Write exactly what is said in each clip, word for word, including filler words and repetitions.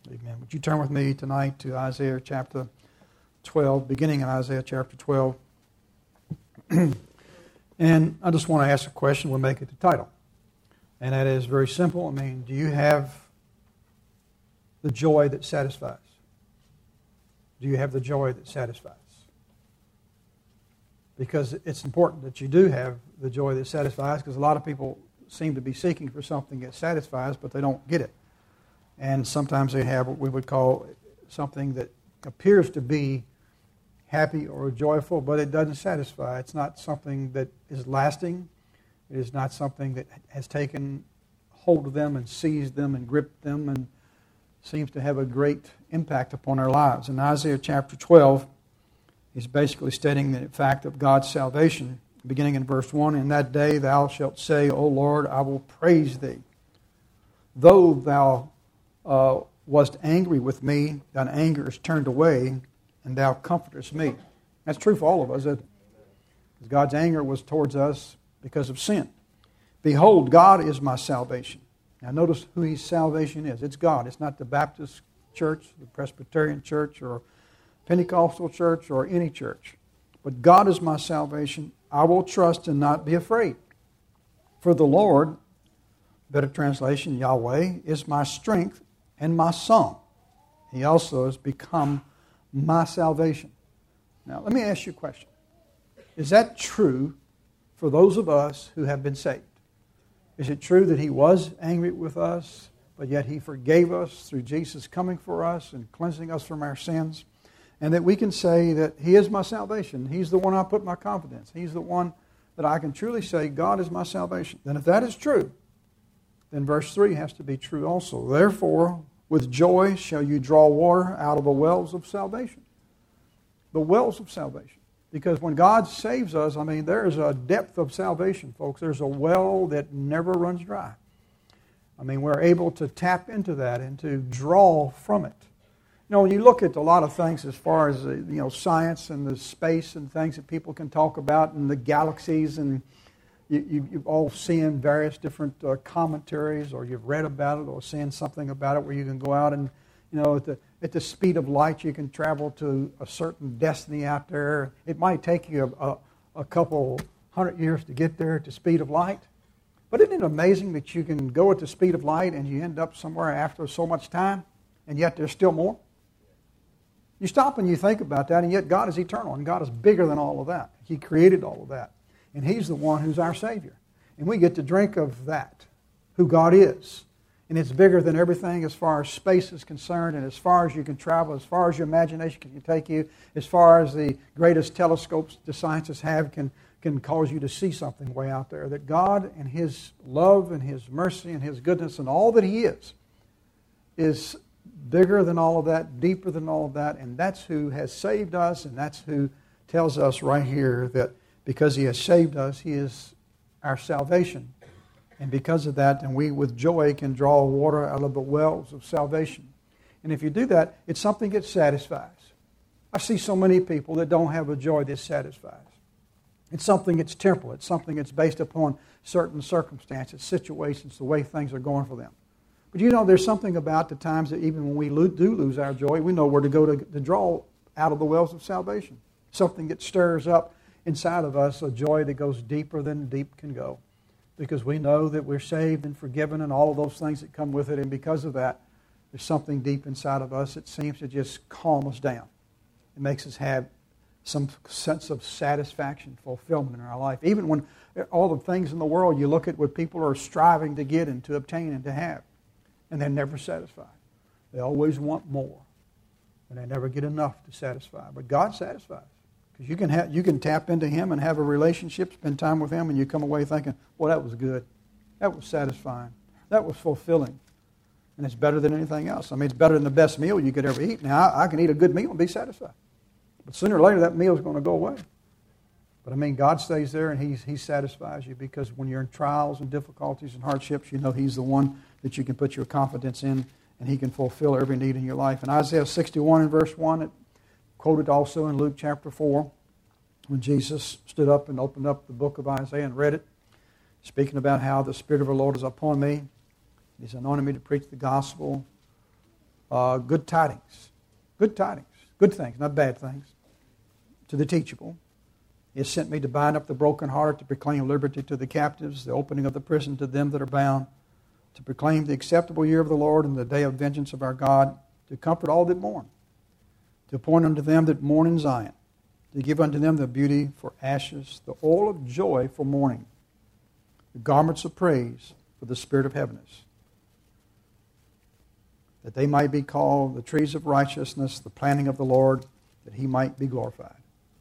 Amen. Would you turn with me tonight to Isaiah chapter twelve, beginning in Isaiah chapter twelve. And I just want to ask a question. We'll make it the title. And that is very simple. I mean, do you have the joy that satisfies? Do you have the joy that satisfies? Because it's important that you do have the joy that satisfies, because a lot of people seem to be seeking for something that satisfies, but they don't get it. And sometimes they have what we would call something that appears to be happy or joyful, but it doesn't satisfy. It's not something that is lasting. It is not something that has taken hold of them and seized them and gripped them and seems to have a great impact upon their lives. In Isaiah chapter twelve, he's basically stating the fact of God's salvation, beginning in verse one, "In that day thou shalt say, O Lord, I will praise thee. Though thou uh, wast angry with me, thine anger is turned away, and thou comfortest me." That's true for all of us, isn't it? Because God's anger was towards us because of sin. "Behold, God is my salvation." Now notice who his salvation is. It's God. It's not the Baptist church, the Presbyterian church, or Pentecostal church, or any church. But God is my salvation. I will trust and not be afraid. For the Lord, better translation, Yahweh, is my strength and my song. He also has become my salvation. Now, let me ask you a question. Is that true for those of us who have been saved? Is it true that He was angry with us, but yet He forgave us through Jesus coming for us and cleansing us from our sins? And that we can say that He is my salvation. He's the one I put my confidence. He's the one that I can truly say, God is my salvation. Then if that is true, then verse three has to be true also. "Therefore, with joy shall you draw water out of the wells of salvation." The wells of salvation. Because when God saves us, I mean, there is a depth of salvation, folks. There's a well that never runs dry. I mean, we're able to tap into that and to draw from it. You know, when you look at a lot of things as far as, you know, science and the space and things that people can talk about and the galaxies, and you, you, you've all seen various different uh, commentaries, or you've read about it or seen something about it where you can go out and, you know, at the, at the speed of light you can travel to a certain destiny out there. It might take you a, a, a couple hundred years to get there at the speed of light. But isn't it amazing that you can go at the speed of light and you end up somewhere after so much time, and yet there's still more? You stop and you think about that, and yet God is eternal, and God is bigger than all of that. He created all of that. And He's the one who's our Savior. And we get to drink of that, who God is. And it's bigger than everything as far as space is concerned, and as far as you can travel, as far as your imagination can take you, as far as the greatest telescopes the scientists have can, can cause you to see something way out there. That God and His love and His mercy and His goodness and all that He is, is bigger than all of that, deeper than all of that, and that's who has saved us, and that's who tells us right here that because He has saved us, He is our salvation. And because of that, then we with joy can draw water out of the wells of salvation. And if you do that, it's something that satisfies. I see so many people that don't have a joy that satisfies. It's something that's temporal. It's something that's based upon certain circumstances, situations, the way things are going for them. But you know, there's something about the times that even when we lo- do lose our joy, we know where to go to, to draw out of the wells of salvation. Something that stirs up inside of us a joy that goes deeper than deep can go. Because we know that we're saved and forgiven and all of those things that come with it. And because of that, there's something deep inside of us that seems to just calm us down. It makes us have some sense of satisfaction, fulfillment in our life. Even when all the things in the world, you look at what people are striving to get and to obtain and to have. And they're never satisfied. They always want more. And they never get enough to satisfy. But God satisfies. Because you can have, you can tap into Him and have a relationship, spend time with Him, and you come away thinking, well, that was good. That was satisfying. That was fulfilling. And it's better than anything else. I mean, it's better than the best meal you could ever eat. Now, I, I can eat a good meal and be satisfied. But sooner or later, that meal is going to go away. But I mean, God stays there and He's, He satisfies you, because when you're in trials and difficulties and hardships, you know He's the one that you can put your confidence in, and He can fulfill every need in your life. In Isaiah sixty-one and verse one, it quoted also in Luke chapter four, when Jesus stood up and opened up the book of Isaiah and read it, speaking about how the Spirit of the Lord is upon me. He's anointed me to preach the gospel uh, good tidings. Good tidings. Good things, not bad things. To the teachable. He has sent me to bind up the brokenhearted, to proclaim liberty to the captives, the opening of the prison to them that are bound, to proclaim the acceptable year of the Lord and the day of vengeance of our God, to comfort all that mourn, to appoint unto them that mourn in Zion, to give unto them the beauty for ashes, the oil of joy for mourning, the garments of praise for the spirit of heaviness, that they might be called the trees of righteousness, the planting of the Lord, that He might be glorified.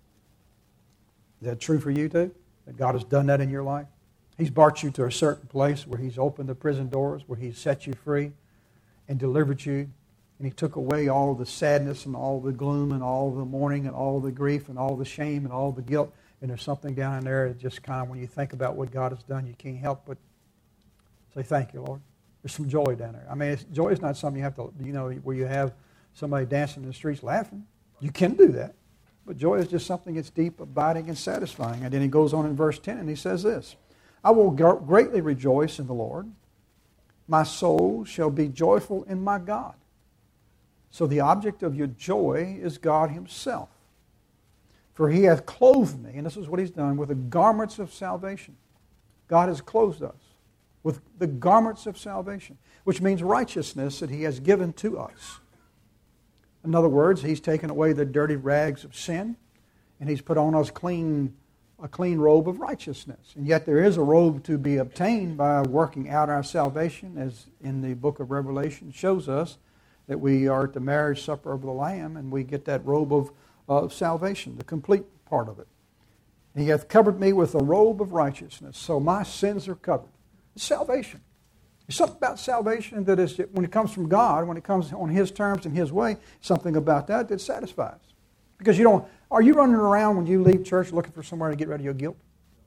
Is that true for you too? That God has done that in your life? He's brought you to a certain place where He's opened the prison doors, where He's set you free and delivered you, and He took away all the sadness and all the gloom and all the mourning and all the grief and all the shame and all the guilt. And there's something down in there that just kind of, when you think about what God has done, you can't help but say, thank you, Lord. There's some joy down there. I mean, it's, joy is not something you have to, you know, where you have somebody dancing in the streets laughing. You can do that. But joy is just something that's deep, abiding, and satisfying. And then he goes on in verse ten and he says this, I will greatly rejoice in the Lord. My soul shall be joyful in my God. So the object of your joy is God Himself. For He hath clothed me, and this is what He's done, with the garments of salvation. God has clothed us with the garments of salvation, which means righteousness that He has given to us. In other words, He's taken away the dirty rags of sin, and He's put on us clean, a clean robe of righteousness. And yet there is a robe to be obtained by working out our salvation, as in the book of Revelation shows us that we are at the marriage supper of the Lamb, and we get that robe of, of salvation, the complete part of it. And He hath covered me with a robe of righteousness, so my sins are covered. It's salvation. There's something about salvation that is, when it comes from God, when it comes on His terms and His way, something about that that satisfies. Because you don't, are you running around when you leave church looking for somewhere to get rid of your guilt?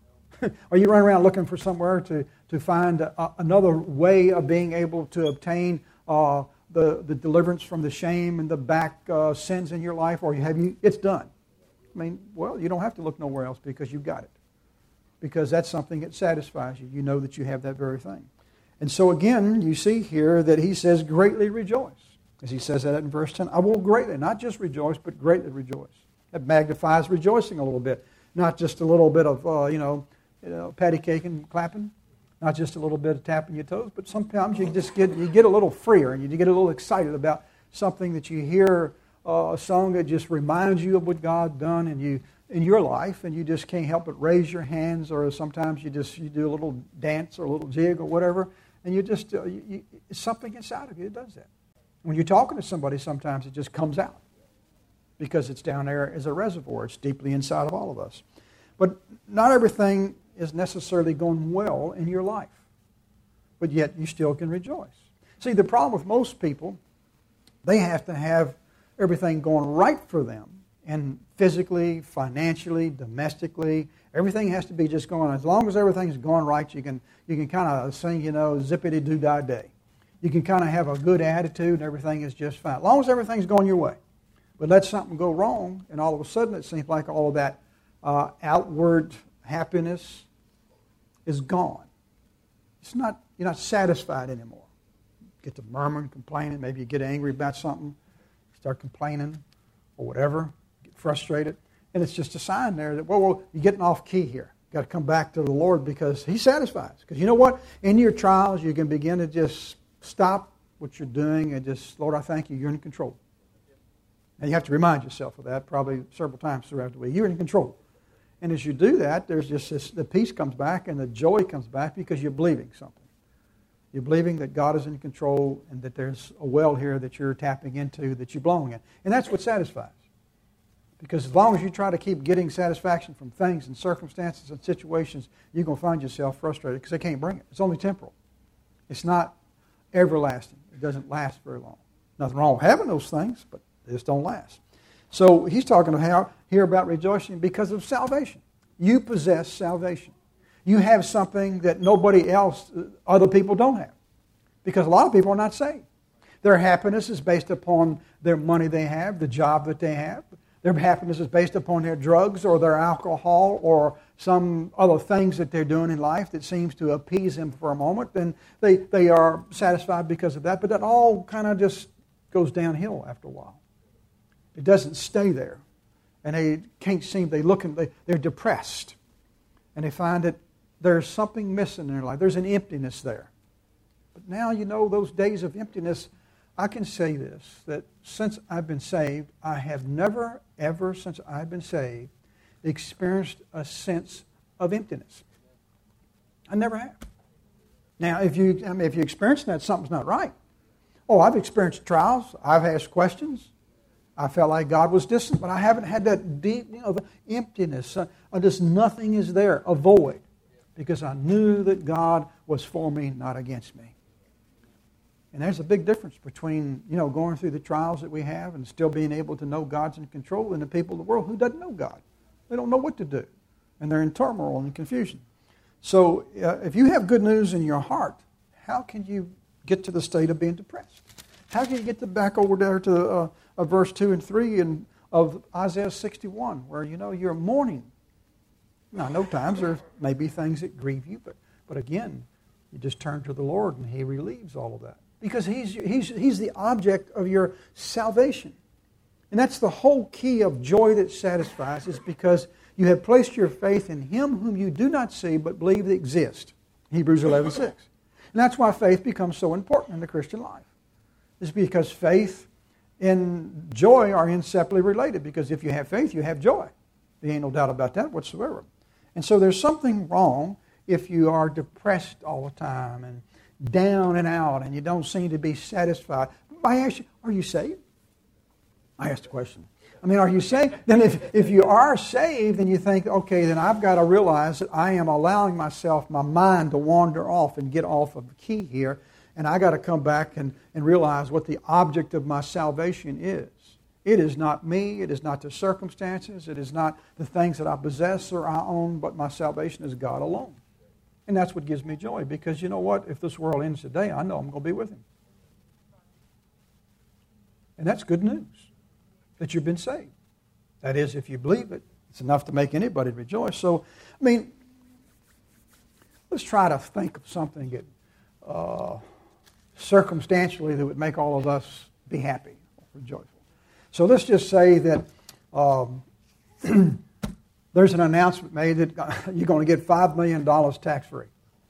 Are you running around looking for somewhere to, to find a, another way of being able to obtain uh, the, the deliverance from the shame and the back uh, sins in your life? Or have you, it's done. I mean, well, you don't have to look nowhere else because you've got it. Because that's something that satisfies you. You know that you have that very thing. And so again, you see here that he says, greatly rejoice. As he says that in verse ten, I will greatly, not just rejoice, but greatly rejoice. That magnifies rejoicing a little bit. Not just a little bit of, uh, you know, you know, patty cake and clapping. Not just a little bit of tapping your toes. But sometimes you just get, you get a little freer and you get a little excited about something that you hear, uh, a song that just reminds you of what God done and you in your life, and you just can't help but raise your hands, or sometimes you just you do a little dance or a little jig or whatever, and you just, uh, you, you, it's something inside of you that does that. When you're talking to somebody, sometimes it just comes out because it's down there as a reservoir. It's deeply inside of all of us. But not everything is necessarily going well in your life, but yet you still can rejoice. See, the problem with most people, they have to have everything going right for them, and physically, financially, domestically, everything has to be just going. As long as everything's going right, you can you can kind of sing, you know, zippity-doo-dah-day. You can kind of have a good attitude and everything is just fine. As long as everything's going your way. But let something go wrong, and all of a sudden it seems like all of that uh, outward happiness is gone. It's not, you're not satisfied anymore. You get to murmuring, complaining. Maybe you get angry about something, start complaining or whatever. Frustrated, and it's just a sign there that, well, well you're getting off key here. You've got to come back to the Lord because He satisfies. Because you know what? In your trials, you can begin to just stop what you're doing and just, Lord, I thank you, you're in control. And you have to remind yourself of that probably several times throughout the week. You're in control. And as you do that, there's just this, the peace comes back and the joy comes back because you're believing something. You're believing that God is in control and that there's a well here that you're tapping into, that you're blowing in. And that's what satisfies. Because as long as you try to keep getting satisfaction from things and circumstances and situations, you're going to find yourself frustrated because they can't bring it. It's only temporal. It's not everlasting. It doesn't last very long. Nothing wrong with having those things, but they just don't last. So he's talking about, here about rejoicing because of salvation. You possess salvation. You have something that nobody else, other people don't have. Because a lot of people are not saved. Their happiness is based upon their money they have, the job that they have. Their happiness is based upon their drugs or their alcohol or some other things that they're doing in life that seems to appease them for a moment. Then they, they are satisfied because of that. But that all kind of just goes downhill after a while. It doesn't stay there. And they can't seem, they look and they, they're depressed. And they find that there's something missing in their life. There's an emptiness there. But now, you know, those days of emptiness, I can say this, that since I've been saved, I have never, ever, since I've been saved, experienced a sense of emptiness. I never have. Now, if you, I mean, if you experience that, something's not right. Oh, I've experienced trials. I've asked questions. I felt like God was distant, but I haven't had that deep, you know, the emptiness. Uh, just nothing is there, a void, because I knew that God was for me, not against me. And there's a big difference between, you know, going through the trials that we have and still being able to know God's in control and the people of the world who doesn't know God. They don't know what to do, and they're in turmoil and confusion. So uh, if you have good news in your heart, how can you get to the state of being depressed? How can you get to back over there to uh, uh, verse two and three in, of Isaiah sixty-one, where, you know, you're mourning? Now, I know times there may be things that grieve you, but, but again, you just turn to the Lord and He relieves all of that. Because he's, he's, he's the object of your salvation. And that's the whole key of joy that satisfies, is because you have placed your faith in Him whom you do not see but believe that exists. Hebrews eleven six. And that's why faith becomes so important in the Christian life. It's because faith and joy are inseparably related. Because if you have faith, you have joy. There ain't no doubt about that whatsoever. And so there's something wrong if you are depressed all the time and down and out and you don't seem to be satisfied. I ask you, are you saved? I asked the question. I mean, are you saved? Then if, if you are saved, then you think, okay, then I've got to realize that I am allowing myself, my mind to wander off and get off of the key here. And I got to come back and, and realize what the object of my salvation is. It is not me. It is not the circumstances. It is not the things that I possess or I own, but my salvation is God alone. And that's what gives me joy, because you know what? If this world ends today, I know I'm going to be with Him. And that's good news, that you've been saved. That is, if you believe it, it's enough to make anybody rejoice. So, I mean, let's try to think of something that uh, circumstantially that would make all of us be happy or joyful. So let's just say that um, there's an announcement made that you're going to get five million dollars tax-free.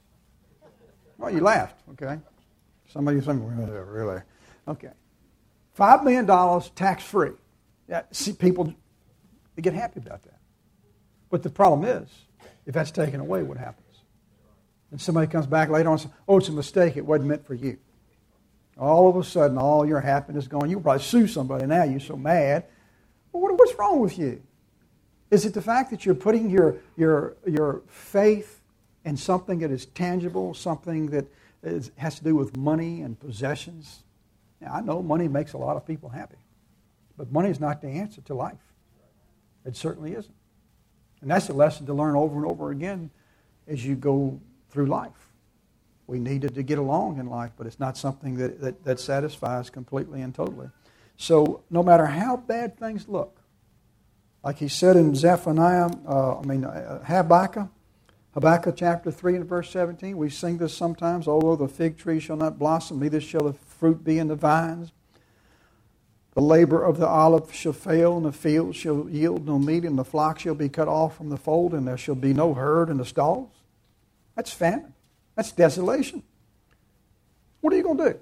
Well, you laughed, okay? Some of you think, really, really? Okay. five million dollars tax-free. Yeah, see, people they get happy about that. But the problem is, if that's taken away, what happens? And somebody comes back later on and says, oh, it's a mistake. It wasn't meant for you. All of a sudden, all your happiness is gone. You'll probably sue somebody now. You're so mad. Well, what, what's wrong with you? Is it the fact that you're putting your, your, your faith in something that is tangible, something that is, has to do with money and possessions? Now, I know money makes a lot of people happy. But money is not the answer to life. It certainly isn't. And that's a lesson to learn over and over again as you go through life. We needed to get along in life, but it's not something that, that, that satisfies completely and totally. So no matter how bad things look, like he said in Zephaniah, uh, I mean uh, Habakkuk, Habakkuk chapter three and verse seventeen, we sing this sometimes, although the fig tree shall not blossom, neither shall the fruit be in the vines. The labor of the olive shall fail, and the field shall yield no meat, and the flock shall be cut off from the fold, and there shall be no herd in the stalls. That's famine. That's desolation. What are you going to do?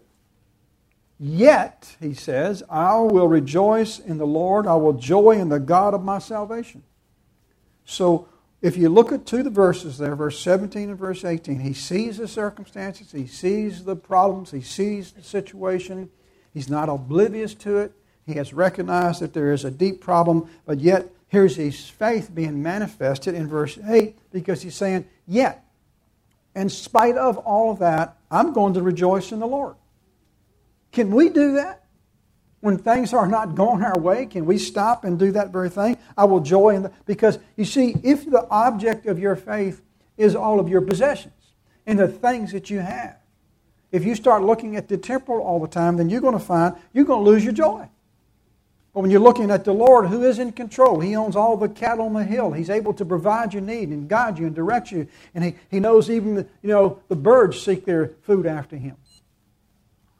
Yet, he says, I will rejoice in the Lord. I will joy in the God of my salvation. So, if you look at two of the verses there, verse seventeen and verse eighteen, he sees the circumstances, he sees the problems, he sees the situation. He's not oblivious to it. He has recognized that there is a deep problem, but yet here's his faith being manifested in verse eight, because he's saying, yet, in spite of all of that, I'm going to rejoice in the Lord. Can we do that? When things are not going our way, can we stop and do that very thing? I will joy in the... Because, you see, if the object of your faith is all of your possessions and the things that you have, if you start looking at the temporal all the time, then you're going to find you're going to lose your joy. But when you're looking at the Lord, who is in control, He owns all the cattle on the hill. He's able to provide your need and guide you and direct you. And He, he knows even, the, you know, the birds seek their food after Him.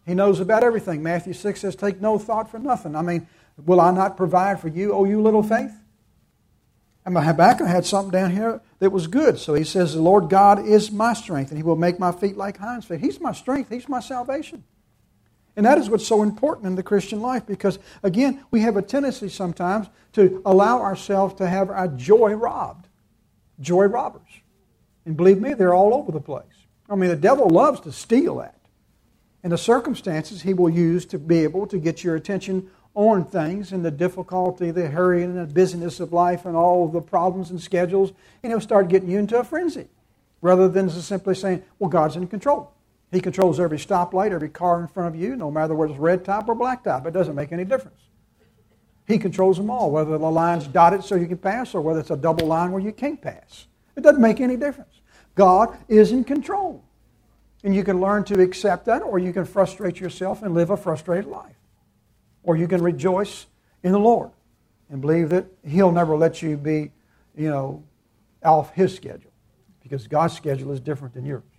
He knows about everything. Matthew six says, take no thought for nothing. I mean, will I not provide for you, O you little faith? And Habakkuk had something down here that was good. So he says, the Lord God is my strength, and He will make my feet like hinds' feet. He's my strength. He's my salvation. And that is what's so important in the Christian life because, again, we have a tendency sometimes to allow ourselves to have our joy robbed. Joy robbers. And believe me, they're all over the place. I mean, the devil loves to steal that. And the circumstances he will use to be able to get your attention on things and the difficulty, the hurry and the busyness of life and all of the problems and schedules, and he'll start getting you into a frenzy rather than just simply saying, well, God's in control. He controls every stoplight, every car in front of you, no matter whether it's red top or black top. It doesn't make any difference. He controls them all, whether the line's dotted so you can pass or whether it's a double line where you can't pass. It doesn't make any difference. God is in control. And you can learn to accept that, or you can frustrate yourself and live a frustrated life. Or you can rejoice in the Lord and believe that He'll never let you be, you know, off His schedule. Because God's schedule is different than yours.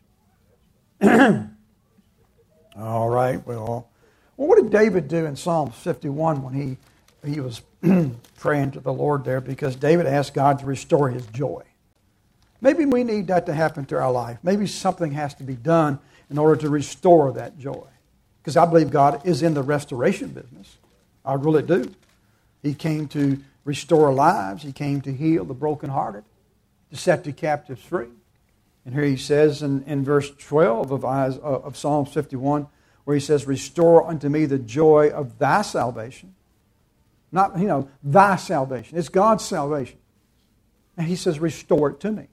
All right, well, well, what did David do in Psalm fifty-one when he, he was praying to the Lord there? Because David asked God to restore his joy. Maybe we need that to happen to our life. Maybe something has to be done in order to restore that joy. Because I believe God is in the restoration business. I really do. He came to restore lives. He came to heal the brokenhearted, to set the captives free. And here he says in, in verse twelve of, of Psalm fifty-one, where he says, restore unto me the joy of thy salvation. Not, you know, thy salvation. It's God's salvation. And he says, restore it to me.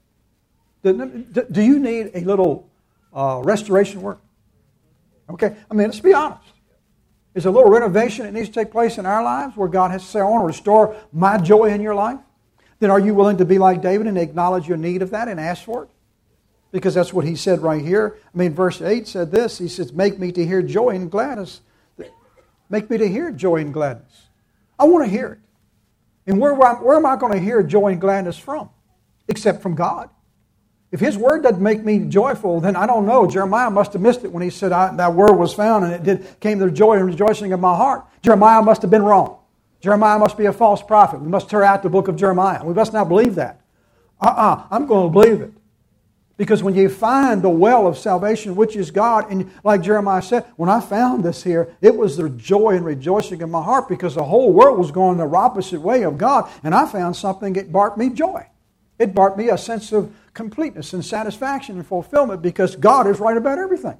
Do you need a little uh, restoration work? Okay, I mean, let's be honest. Is there a little renovation that needs to take place in our lives where God has to say, I want to restore my joy in your life? Then are you willing to be like David and acknowledge your need of that and ask for it? Because that's what he said right here. I mean, verse eight said this. He says, make me to hear joy and gladness. Make me to hear joy and gladness. I want to hear it. And where, where am I going to hear joy and gladness from? Except from God. If His Word doesn't make me joyful, then I don't know. Jeremiah must have missed it when he said, I, that Word was found and it did came the joy and rejoicing of my heart. Jeremiah must have been wrong. Jeremiah must be a false prophet. We must tear out the book of Jeremiah. We must not believe that. Uh-uh, I'm going to believe it. Because when you find the well of salvation, which is God, and like Jeremiah said, when I found this here, it was the joy and rejoicing in my heart because the whole world was going the opposite way of God, and I found something that brought me joy. It brought me a sense of completeness and satisfaction and fulfillment because God is right about everything.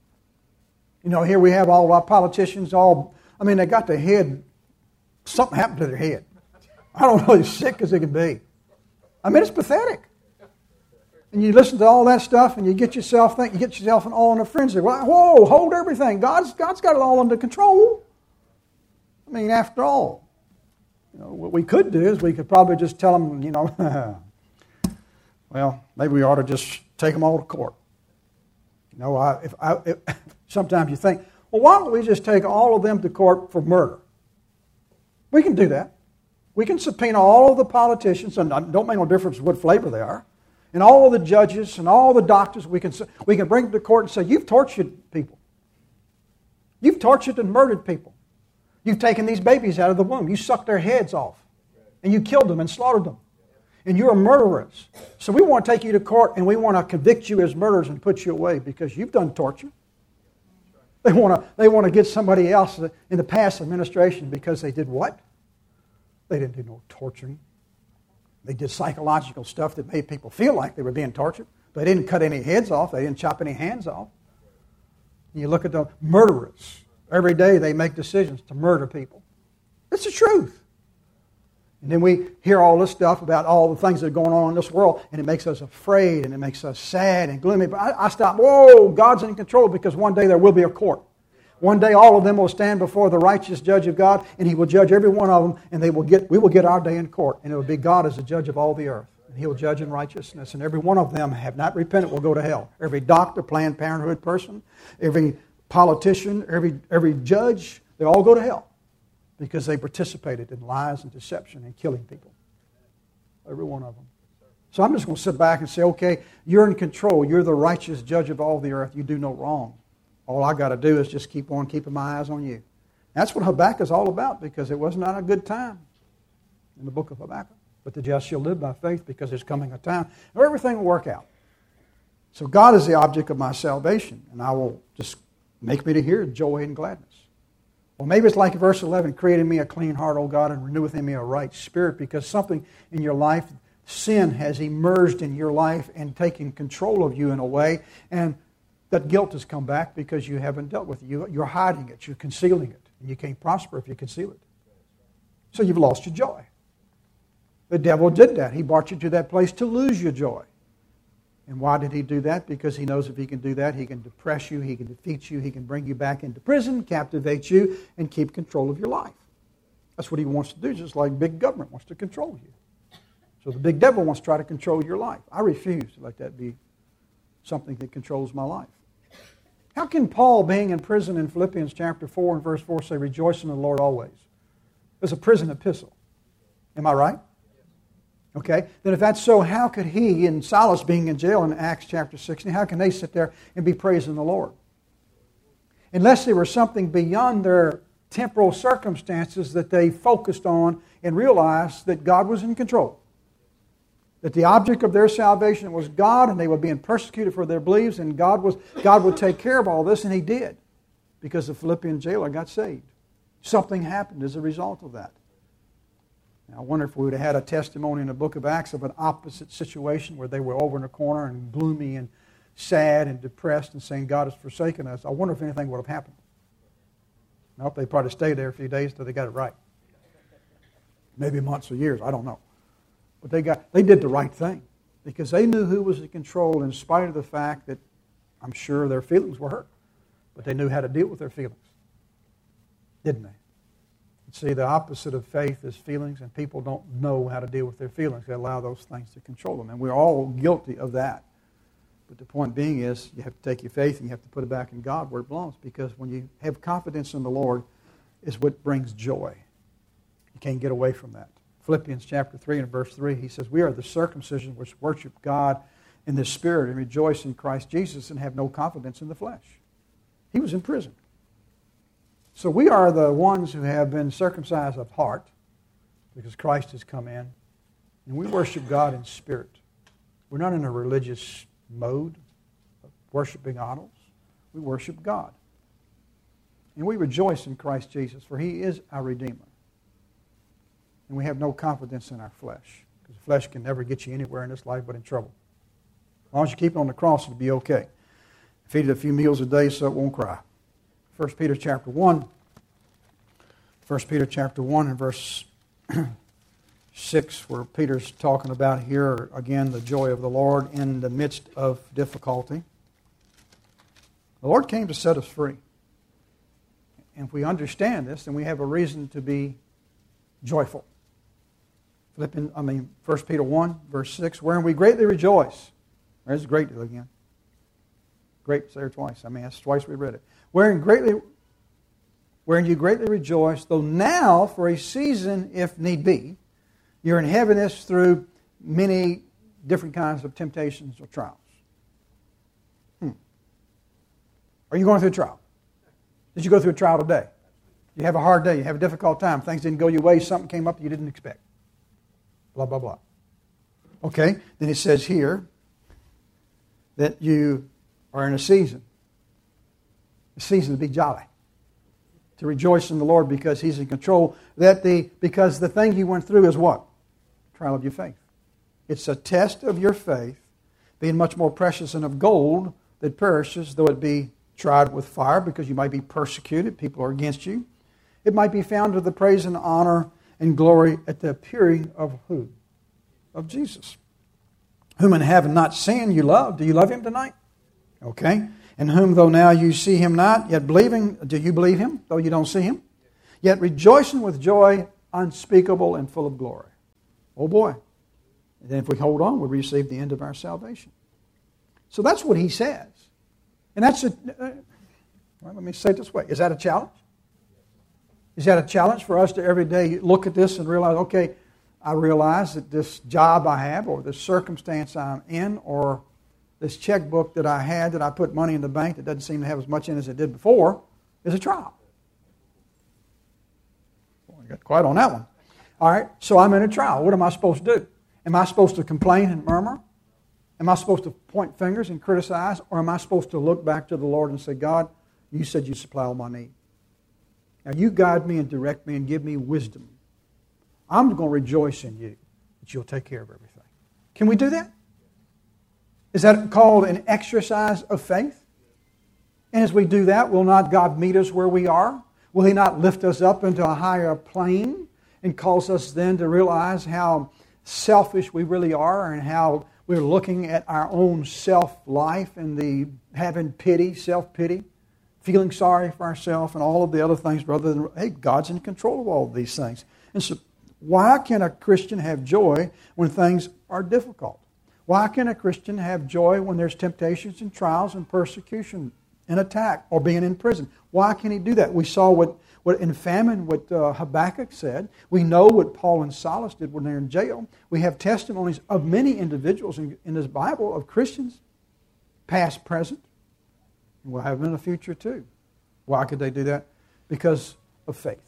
You know, here we have all our politicians, all, I mean, they got their head, something happened to their head. I don't know, as sick as they can be. I mean, it's pathetic. And you listen to all that stuff and you get yourself think, you get yourself all in a frenzy. Well, whoa, hold everything. God's, God's got it all under control. I mean, after all, you know, what we could do is we could probably just tell them, you know, well, maybe we ought to just take them all to court. You know, I, if, I, if, sometimes you think, well, why don't we just take all of them to court for murder? We can do that. We can subpoena all of the politicians, and it don't make no difference what flavor they are, and all of the judges and all the doctors. We can, we can bring them to court and say, you've tortured people. You've tortured and murdered people. You've taken these babies out of the womb. You sucked their heads off, and you killed them and slaughtered them. And you're murderers. So we want to take you to court and we want to convict you as murderers and put you away because you've done torture. They want to, they want to get somebody else in the past administration because they did what? They didn't do no torturing. They did psychological stuff that made people feel like they were being tortured. They didn't cut any heads off. They didn't chop any hands off. And you look at the murderers. Every day they make decisions to murder people. It's the truth. And then we hear all this stuff about all the things that are going on in this world, and it makes us afraid, and it makes us sad and gloomy. But I, I stop, whoa, God's in control, because one day there will be a court. One day all of them will stand before the righteous judge of God, and He will judge every one of them, and they will get. we will get our day in court. And it will be God as the judge of all the earth. And He will judge in righteousness. And every one of them have not repented will go to hell. Every doctor, Planned Parenthood person, every politician, every every judge, they all go to hell. Because they participated in lies and deception and killing people. Every one of them. So I'm just going to sit back and say, okay, you're in control. You're the righteous judge of all the earth. You do no wrong. All I got to do is just keep on keeping my eyes on you. That's what Habakkuk is all about, because it was not a good time in the book of Habakkuk. But the just shall live by faith, because there's coming a time where everything will work out. So God is the object of my salvation, and I will just make me to hear joy and gladness. Well, maybe it's like verse eleven, create in me a clean heart, O God, and renew within me a right spirit, because something in your life, sin has emerged in your life and taken control of you in a way, and that guilt has come back because you haven't dealt with it. You, you're hiding it, you're concealing it, and you can't prosper if you conceal it. So you've lost your joy. The devil did that. He brought you to that place to lose your joy. And why did he do that? Because he knows if he can do that, he can depress you, he can defeat you, he can bring you back into prison, captivate you, and keep control of your life. That's what he wants to do, just like big government wants to control you. So the big devil wants to try to control your life. I refuse to let that be something that controls my life. How can Paul, being in prison in Philippians chapter four and verse four, say, rejoice in the Lord always? It's a prison epistle. Am I right? Okay, then if that's so, how could he and Silas being in jail in Acts chapter sixteen, how can they sit there and be praising the Lord? Unless there was something beyond their temporal circumstances that they focused on and realized that God was in control. That the object of their salvation was God, and they were being persecuted for their beliefs, and God was God would take care of all this, and He did. Because the Philippian jailer got saved. Something happened as a result of that. Now, I wonder if we would have had a testimony in the book of Acts of an opposite situation where they were over in a corner and gloomy and sad and depressed and saying, God has forsaken us. I wonder if anything would have happened. Nope, they probably stayed there a few days until they got it right. Maybe months or years, I don't know. But they got they did the right thing because they knew who was in control in spite of the fact that I'm sure their feelings were hurt. But they knew how to deal with their feelings. Didn't they? See, the opposite of faith is feelings, and people don't know how to deal with their feelings. They allow those things to control them, and we're all guilty of that. But the point being is you have to take your faith and you have to put it back in God where it belongs, because when you have confidence in the Lord is what brings joy. You can't get away from that. Philippians chapter three and verse three, he says, we are the circumcision which worship God in the Spirit and rejoice in Christ Jesus and have no confidence in the flesh. He was in prison. So we are the ones who have been circumcised of heart because Christ has come in. And we worship God in spirit. We're not in a religious mode of worshiping idols. We worship God. And we rejoice in Christ Jesus, for He is our Redeemer. And we have no confidence in our flesh, because the flesh can never get you anywhere in this life but in trouble. As long as you keep it on the cross, it'll be okay. Feed it a few meals a day so it won't cry. First Peter chapter one. First Peter chapter one and verse six, where Peter's talking about here, again, the joy of the Lord in the midst of difficulty. The Lord came to set us free. And if we understand this, then we have a reason to be joyful. Philippians, I mean, First Peter one, verse six, wherein we greatly rejoice. There's greatly again. Great, say it twice. I mean, that's twice we read it. Wherein greatly, wherein you greatly rejoice, though now for a season, if need be, you're in heaviness through many different kinds of temptations or trials. Hmm. Are you going through a trial? Did you go through a trial today? You have a hard day, you have a difficult time, things didn't go your way, something came up you didn't expect. Blah, blah, blah. Okay, then it says here that you are in a season. A season to be jolly. To rejoice in the Lord because He's in control. That the because the thing you went through is what? Trial of your faith. It's a test of your faith, being much more precious than of gold that perishes, though it be tried with fire, because you might be persecuted, people are against you. It might be found to the praise and honor and glory at the appearing of who? Of Jesus. Whom in having not seen you love. Do you love Him tonight? Okay. In whom though now you see Him not, yet believing, do you believe Him, though you don't see Him? Yet rejoicing with joy unspeakable and full of glory. Oh boy. And then if we hold on, we receive the end of our salvation. So that's what he says. And that's a, uh, well, let me say it this way. Is that a challenge? Is that a challenge for us to every day look at this and realize, okay, I realize that this job I have or this circumstance I'm in or this checkbook that I had that I put money in the bank that doesn't seem to have as much in it as it did before is a trial. Well, I got quiet on that one. All right, so I'm in a trial. What am I supposed to do? Am I supposed to complain and murmur? Am I supposed to point fingers and criticize? Or am I supposed to look back to the Lord and say, God, you said you supply all my need. Now you guide me and direct me and give me wisdom. I'm going to rejoice in you that you'll take care of everything. Can we do that? Is that called an exercise of faith? And as we do that, will not God meet us where we are? Will He not lift us up into a higher plane and cause us then to realize how selfish we really are and how we're looking at our own self-life and the having pity, self-pity, feeling sorry for ourselves and all of the other things rather than, hey, God's in control of all of these things. And so why can a Christian have joy when things are difficult? Why can a Christian have joy when there's temptations and trials and persecution and attack or being in prison? Why can he do that? We saw what, what in famine what uh, Habakkuk said. We know what Paul and Silas did when they were in jail. We have testimonies of many individuals in, in this Bible of Christians, past, present. And we'll have them in the future too. Why could they do that? Because of faith.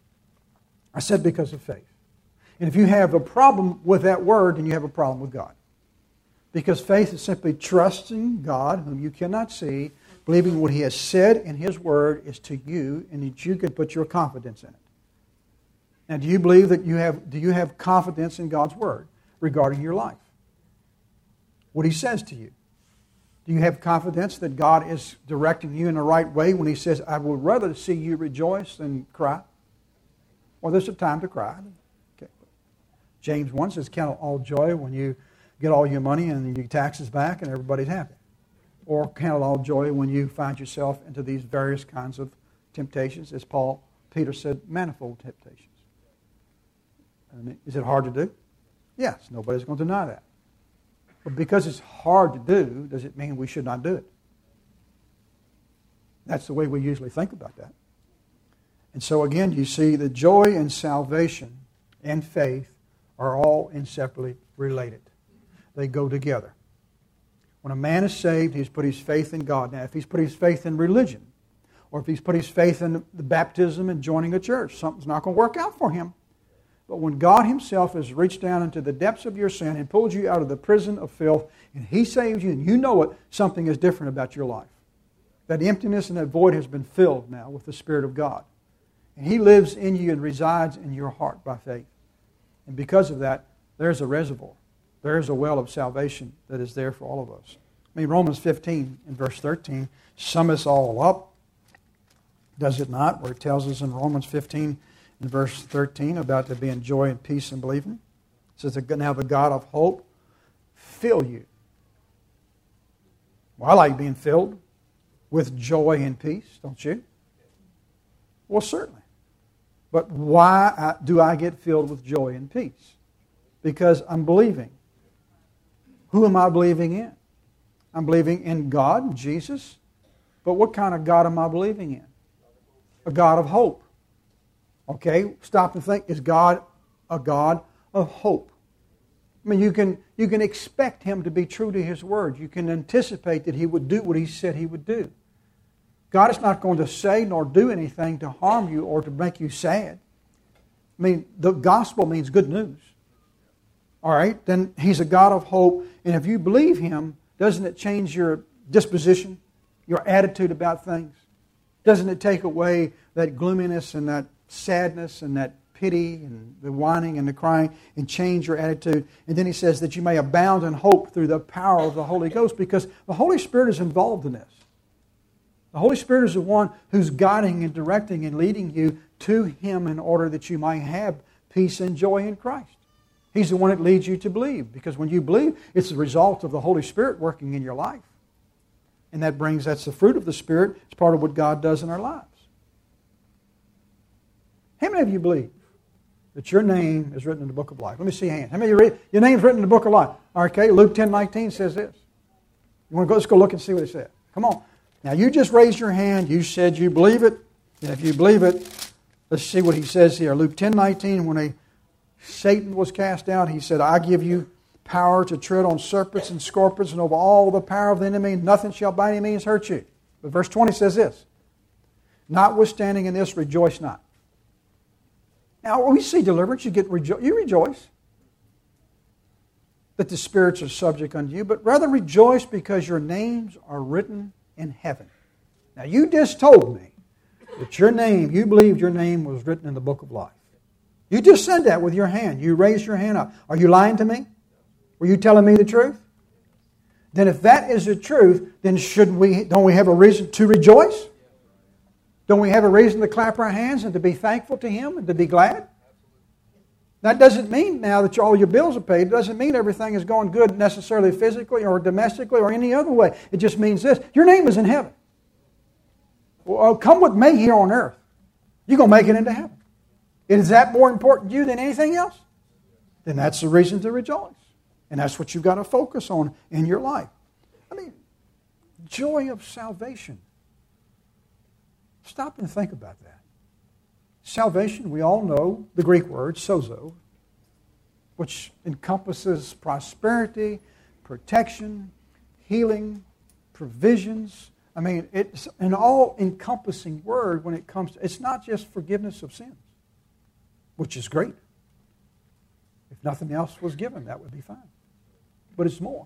I said because of faith. And if you have a problem with that word, then you have a problem with God. Because faith is simply trusting God, whom you cannot see, believing what He has said in His Word is to you, and that you can put your confidence in it. Now, do you believe that you have, do you have confidence in God's Word regarding your life? What He says to you? Do you have confidence that God is directing you in the right way when He says, I would rather see you rejoice than cry? Well, there's a time to cry. Okay. James one says, count it all joy when you get all your money and your taxes back and everybody's happy. Or count it all joy when you find yourself into these various kinds of temptations, as Paul, Peter said, manifold temptations. I mean, is it hard to do? Yes, nobody's going to deny that. But because it's hard to do, does it mean we should not do it? That's the way we usually think about that. And so again, you see the joy and salvation and faith are all inseparably related. They go together. When a man is saved, he's put his faith in God. Now, if he's put his faith in religion, or if he's put his faith in the baptism and joining a church, something's not going to work out for him. But when God Himself has reached down into the depths of your sin and pulled you out of the prison of filth, and He saves you, and you know it, something is different about your life. That emptiness and that void has been filled now with the Spirit of God. And He lives in you and resides in your heart by faith. And because of that, there's a reservoir. There is a well of salvation that is there for all of us. I mean, Romans fifteen and verse thirteen sum us all up, does it not? Where it tells us in Romans fifteen and verse thirteen about there being joy and peace and believing. It says, now the God of hope fill you. Well, I like being filled with joy and peace, don't you? Well, certainly. But why do I get filled with joy and peace? Because I'm believing. Who am I believing in? I'm believing in God, Jesus. But what kind of God am I believing in? A God of hope. Okay, stop and think. Is God a God of hope? I mean, you can, you can expect Him to be true to His Word. You can anticipate that He would do what He said He would do. God is not going to say nor do anything to harm you or to make you sad. I mean, the gospel means good news. All right, then He's a God of hope. And if you believe Him, doesn't it change your disposition, your attitude about things? Doesn't it take away that gloominess and that sadness and that pity and the whining and the crying and change your attitude? And then He says that you may abound in hope through the power of the Holy Ghost, because the Holy Spirit is involved in this. The Holy Spirit is the one who's guiding and directing and leading you to Him in order that you might have peace and joy in Christ. He's the one that leads you to believe, because when you believe, it's the result of the Holy Spirit working in your life. And that brings, that's the fruit of the Spirit. It's part of what God does in our lives. How many of you believe that your name is written in the book of life? Let me see hands. How many of you read, your name's written in the book of life? Okay, Luke ten nineteen says this. You want to go, let's go look and see what it says. Come on. Now you just raised your hand. You said you believe it. And if you believe it, let's see what he says here. Luke ten nineteen, when a Satan was cast out, he said, I give you power to tread on serpents and scorpions and over all the power of the enemy. Nothing shall by any means hurt you. But verse twenty says this, notwithstanding in this, rejoice not. Now, when we see deliverance, you get rejo- you rejoice that the spirits are subject unto you, but rather rejoice because your names are written in heaven. Now, you just told me that your name, you believed your name was written in the book of life. You just said that with your hand. You raised your hand up. Are you lying to me? Were you telling me the truth? Then if that is the truth, then shouldn't we, don't we have a reason to rejoice? Don't we have a reason to clap our hands and to be thankful to Him and to be glad? That doesn't mean now that all your bills are paid. It doesn't mean everything is going good necessarily physically or domestically or any other way. It just means this. Your name is in heaven. Well, come what may here on earth. You're going to make it into heaven. Is that more important to you than anything else? Then that's the reason to rejoice. And that's what you've got to focus on in your life. I mean, joy of salvation. Stop and think about that. Salvation, we all know the Greek word, sozo, which encompasses prosperity, protection, healing, provisions. I mean, it's an all-encompassing word when it comes to, it's not just forgiveness of sins, which is great. If nothing else was given, that would be fine. But it's more.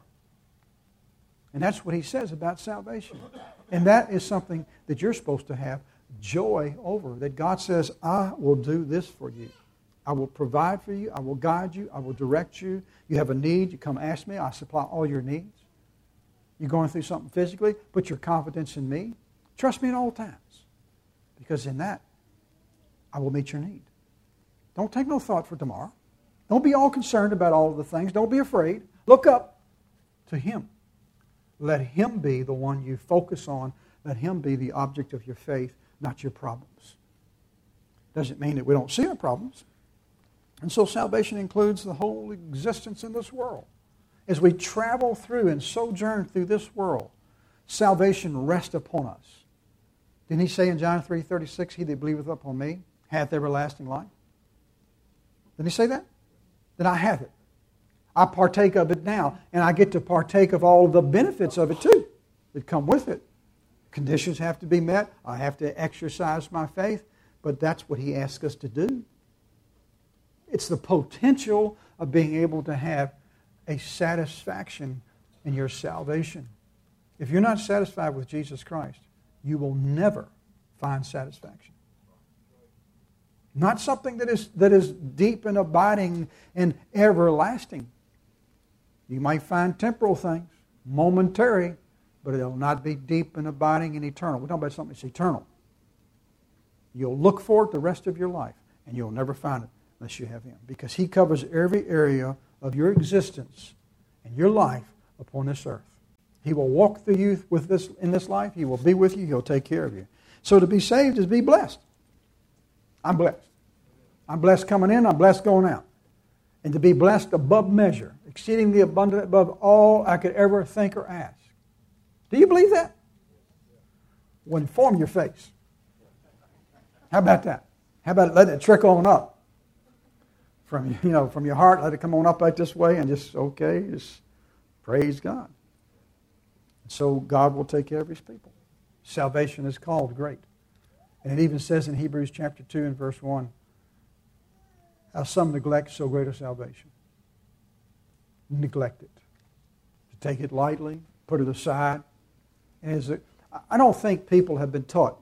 And that's what he says about salvation. And that is something that you're supposed to have joy over. That God says, I will do this for you. I will provide for you. I will guide you. I will direct you. You have a need, you come ask me. I supply all your needs. You're going through something physically, put your confidence in me. Trust me at all times. Because in that, I will meet your need. Don't take no thought for tomorrow. Don't be all concerned about all of the things. Don't be afraid. Look up to Him. Let Him be the one you focus on. Let Him be the object of your faith, not your problems. Doesn't mean that we don't see our problems. And so salvation includes the whole existence in this world. As we travel through and sojourn through this world, salvation rests upon us. Didn't He say in John three thirty-six, He that believeth upon me hath everlasting life? Didn't He say that? Then I have it. I partake of it now, and I get to partake of all the benefits of it too that come with it. Conditions have to be met. I have to exercise my faith, but that's what He asks us to do. It's the potential of being able to have a satisfaction in your salvation. If you're not satisfied with Jesus Christ, you will never find satisfaction. Not something that is, that is deep and abiding and everlasting. You might find temporal things, momentary, but it will not be deep and abiding and eternal. We're talking about something that's eternal. You'll look for it the rest of your life, and you'll never find it unless you have Him. Because He covers every area of your existence and your life upon this earth. He will walk through you with this in this life. He will be with you. He'll take care of you. So to be saved is be blessed. I'm blessed. I'm blessed coming in. I'm blessed going out. And to be blessed above measure, exceedingly abundant above all I could ever think or ask. Do you believe that? Well, inform your face. How about that? How about letting it trickle on up from you know from your heart? Let it come on up like this way, and just okay, just praise God. So God will take care of His people. Salvation is called great, and it even says in Hebrews chapter two and verse one, how some neglect so great a salvation. Neglect it, to take it lightly, put it aside. And is it, I don't think people have been taught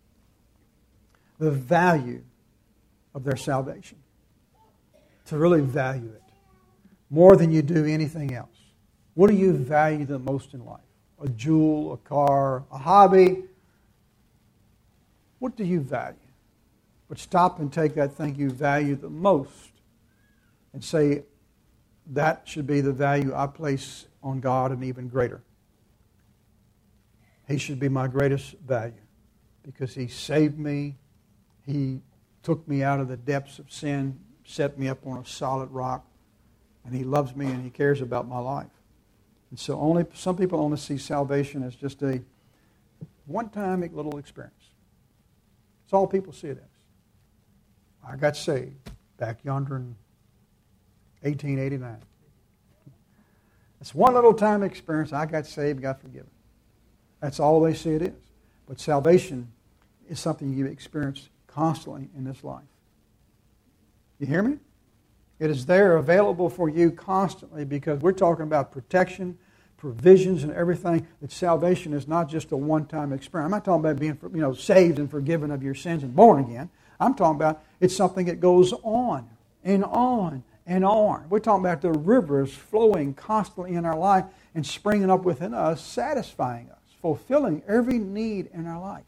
the value of their salvation, to really value it more than you do anything else. What do you value the most in life? A jewel, a car, a hobby? What do you value? But stop and take that thing you value the most and say, that should be the value I place on God and even greater. He should be my greatest value because He saved me. He took me out of the depths of sin, set me up on a solid rock, and He loves me and He cares about my life. And so only some people only see salvation as just a one-time little experience. That's all people see it as. I got saved back yonder in eighteen eighty-nine. It's one little time experience. I got saved, got forgiven. That's all they see it is. But salvation is something you experience constantly in this life. You hear me? It is there available for you constantly because we're talking about protection, provisions, and everything. That salvation is not just a one-time experience. I'm not talking about being, you know, saved and forgiven of your sins and born again. I'm talking about it's something that goes on and on and on. We're talking about the rivers flowing constantly in our life and springing up within us, satisfying us, fulfilling every need in our life.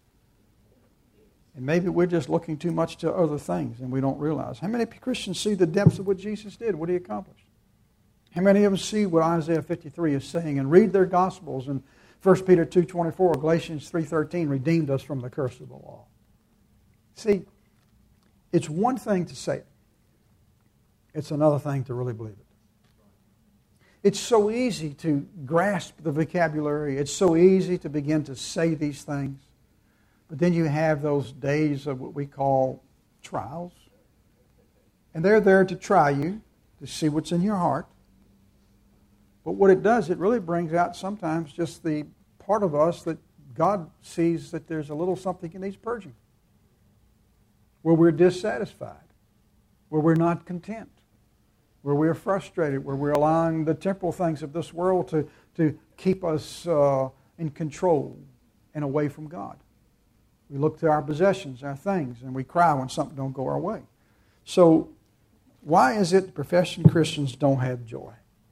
And maybe we're just looking too much to other things and we don't realize. How many Christians see the depths of what Jesus did, what He accomplished? How many of them see what Isaiah fifty-three is saying and read their Gospels and First Peter two twenty-four, Galatians three thirteen, redeemed us from the curse of the law? See, it's one thing to say it. It's another thing to really believe it. It's so easy to grasp the vocabulary. It's so easy to begin to say these things. But then you have those days of what we call trials. And they're there to try you, to see what's in your heart. But what it does, it really brings out sometimes just the part of us that God sees that there's a little something that needs purging. Where we're dissatisfied. Where we're not content. Where we're frustrated. Where we're allowing the temporal things of this world to, to keep us uh, in control and away from God. We look to our possessions, our things, and we cry when something don't go our way. So, why is it professing Christians don't have joy?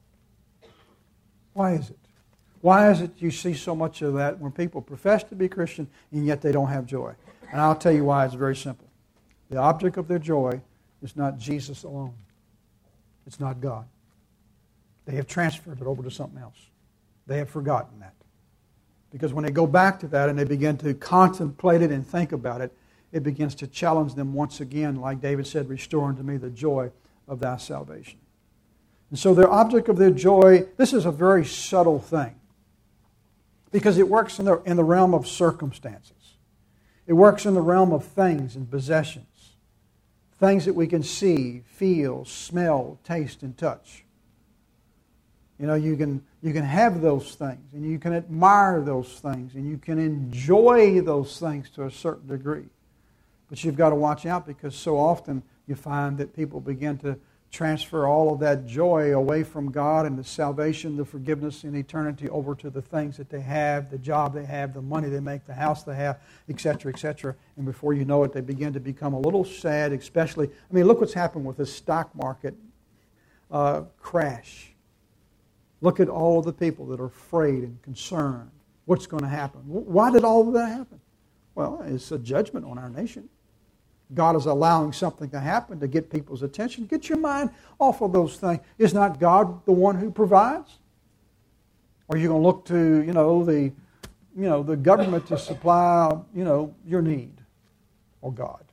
Why is it? Why is it you see so much of that when people profess to be Christian and yet they don't have joy? And I'll tell you why. It's very simple. The object of their joy is not Jesus alone. It's not God. They have transferred it over to something else. They have forgotten that. Because when they go back to that and they begin to contemplate it and think about it, it begins to challenge them once again, like David said, restore unto me the joy of thy salvation. And so their object of their joy, this is a very subtle thing. Because it works in the, in the realm of circumstances. It works in the realm of things and possessions. Things that we can see, feel, smell, taste, and touch. You know, you can you can have those things, and you can admire those things, and you can enjoy those things to a certain degree. But you've got to watch out because so often you find that people begin to transfer all of that joy away from God and the salvation, the forgiveness, and eternity over to the things that they have, the job they have, the money they make, the house they have, et cetera, et cetera. And before you know it, they begin to become a little sad, especially, I mean, look what's happened with the stock market uh, crash. Look at all of the people that are afraid and concerned. What's going to happen? Why did all of that happen? Well, it's a judgment on our nation. God is allowing something to happen to get people's attention. Get your mind off of those things. Is not God the one who provides? Or are you going to look to, you know, the, you know, the government to supply, you know, your need? Or God?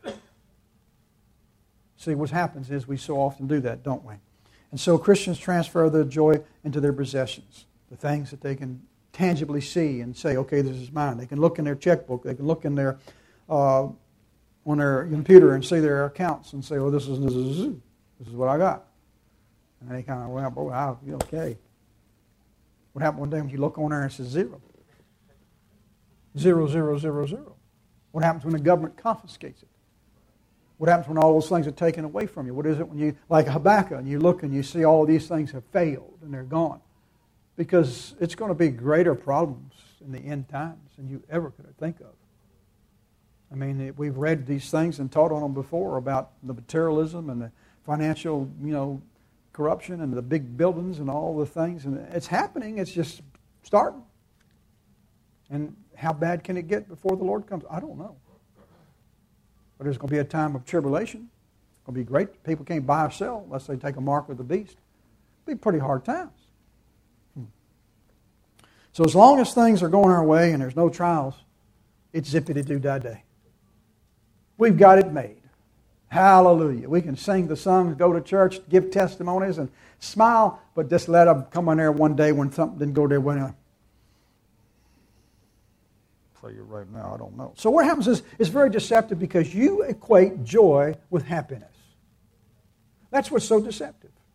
See, what happens is we so often do that, don't we? And so Christians transfer their joy into their possessions, the things that they can tangibly see and say, okay, this is mine. They can look in their checkbook. They can look in their uh, on their computer and see their accounts and say, well, this is this is, this is what I got. And they kind of, well, boy, wow, okay. What happened one day when you look on there and it says zero? Zero, zero, zero, zero. What happens when the government confiscates it? What happens when all those things are taken away from you? What is it when you, like Habakkuk, and you look and you see all of these things have failed and they're gone? Because it's going to be greater problems in the end times than you ever could think of. I mean, we've read these things and taught on them before about the materialism and the financial, you know, corruption and the big buildings and all the things. And it's happening. It's just starting. And how bad can it get before the Lord comes? I don't know. But there's going to be a time of tribulation. It's going to be great. People can't buy or sell unless they take a mark of the beast. It'll be pretty hard times. Hmm. So as long as things are going our way and there's no trials, it's zippity-doo-dah-day. We've got it made. Hallelujah. We can sing the songs, go to church, give testimonies, and smile, but just let them come in there one day when something didn't go their way. Tell you right now, I don't know. So what happens is it's very deceptive because you equate joy with happiness. That's what's so deceptive.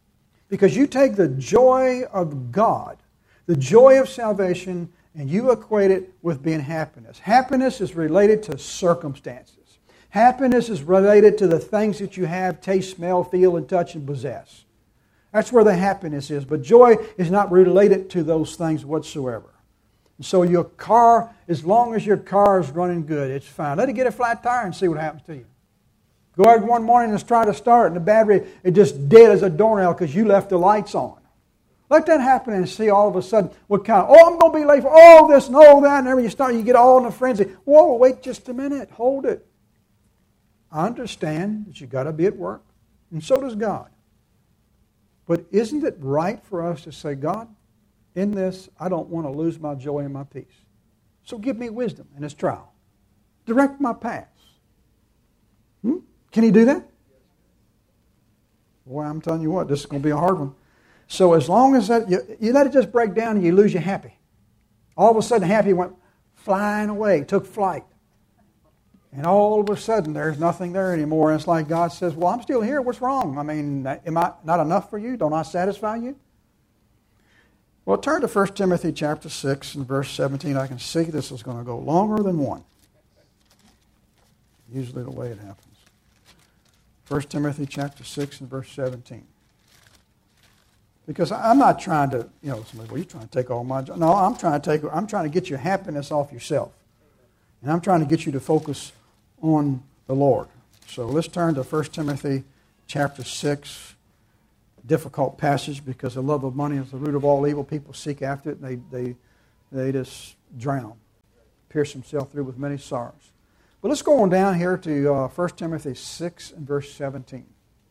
Because you take the joy of God, the joy of salvation, and you equate it with being happiness. Happiness is related to circumstances. Happiness is related to the things that you have, taste, smell, feel, and touch, and possess. That's where the happiness is. But joy is not related to those things whatsoever. And so your car, as long as your car is running good, it's fine. Let it get a flat tire and see what happens to you. Go out one morning and try to start, and the battery is just dead as a doornail because you left the lights on. Let that happen and see all of a sudden what kind of, oh, I'm going to be late for all this and all that, and then you start, you get all in a frenzy. Whoa, wait just a minute. Hold it. I understand that you've got to be at work, and so does God. But isn't it right for us to say, God, in this, I don't want to lose my joy and my peace. So give me wisdom in this trial. Direct my paths. Hmm? Can He do that? Boy, I'm telling you what, this is going to be a hard one. So as long as that, you, you let it just break down and you lose your happy. All of a sudden, happy went flying away, took flight. And all of a sudden, there's nothing there anymore. And it's like God says, well, I'm still here. What's wrong? I mean, am I not enough for you? Don't I satisfy you? Well, turn to First Timothy chapter six and verse seventeen. I can see this is going to go longer than one. Usually the way it happens. First Timothy chapter six and verse seventeen. Because I'm not trying to, you know, somebody, well, you're trying to take all my joy. No, I'm trying to take, I'm trying to get your happiness off yourself. And I'm trying to get you to focus on the Lord. So let's turn to First Timothy chapter six. Difficult passage because the love of money is the root of all evil. People seek after it and they, they, they just drown. Pierce themselves through with many sorrows. But let's go on down here to uh, First Timothy six and verse seventeen.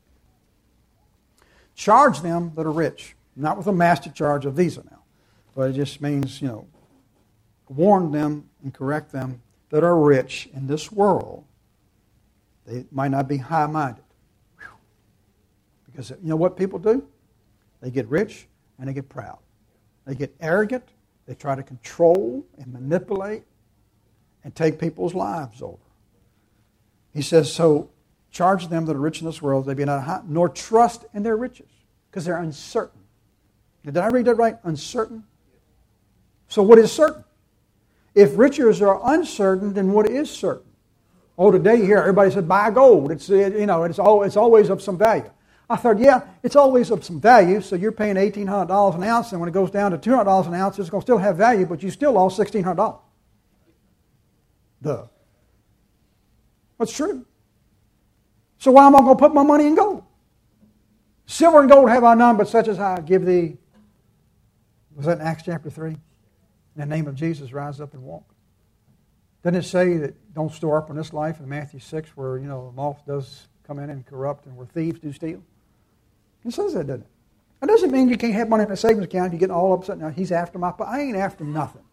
Charge them that are rich. Not with a master charge, a visa now. But it just means, you know, warn them and correct them that are rich in this world. They might not be high-minded. Whew. Because you know what people do? They get rich and they get proud. They get arrogant. They try to control and manipulate and take people's lives over. He says, so charge them that are rich in this world, they be not high, nor trust in their riches, because they're uncertain. Did I read that right? Uncertain? So what is certain? If riches are uncertain, then what is certain? Oh, today you hear everybody said buy gold. It's you know it's all it's always of some value. I thought, yeah, it's always of some value. So you're paying eighteen hundred dollars an ounce, and when it goes down to two hundred dollars an ounce, it's going to still have value, but you still lost sixteen hundred dollars. Duh. That's true. So why am I going to put my money in gold? Silver and gold have I none, but such as I give thee. Was that in Acts chapter three? In the name of Jesus, rise up and walk. Doesn't it say that don't store up in this life in Matthew six where, you know, the moth does come in and corrupt and where thieves do steal? It says that, doesn't it? That doesn't mean you can't have money in a savings account if you get all upset. Now, he's after my... I ain't after nothing.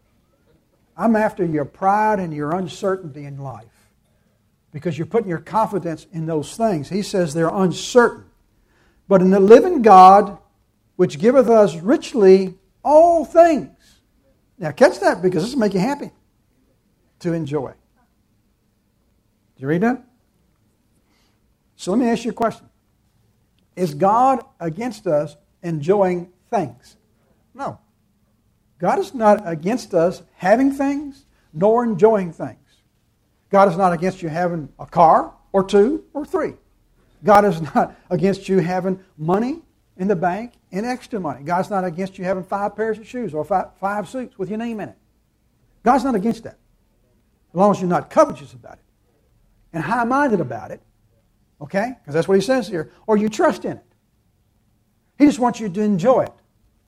I'm after your pride and your uncertainty in life. Because you're putting your confidence in those things. He says they're uncertain. But in the living God, which giveth us richly all things. Now catch that, because this will make you happy to enjoy. Did you read that? So let me ask you a question. Is God against us enjoying things? No. God is not against us having things nor enjoying things. God is not against you having a car or two or three. God is not against you having money in the bank and extra money. God's not against you having five pairs of shoes or five, five suits with your name in it. God's not against that. As long as you're not covetous about it and high-minded about it. Okay? Because that's what he says here. Or you trust in it. He just wants you to enjoy it.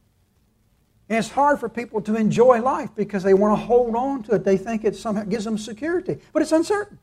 And it's hard for people to enjoy life because they want to hold on to it. They think it somehow gives them security. But it's uncertain.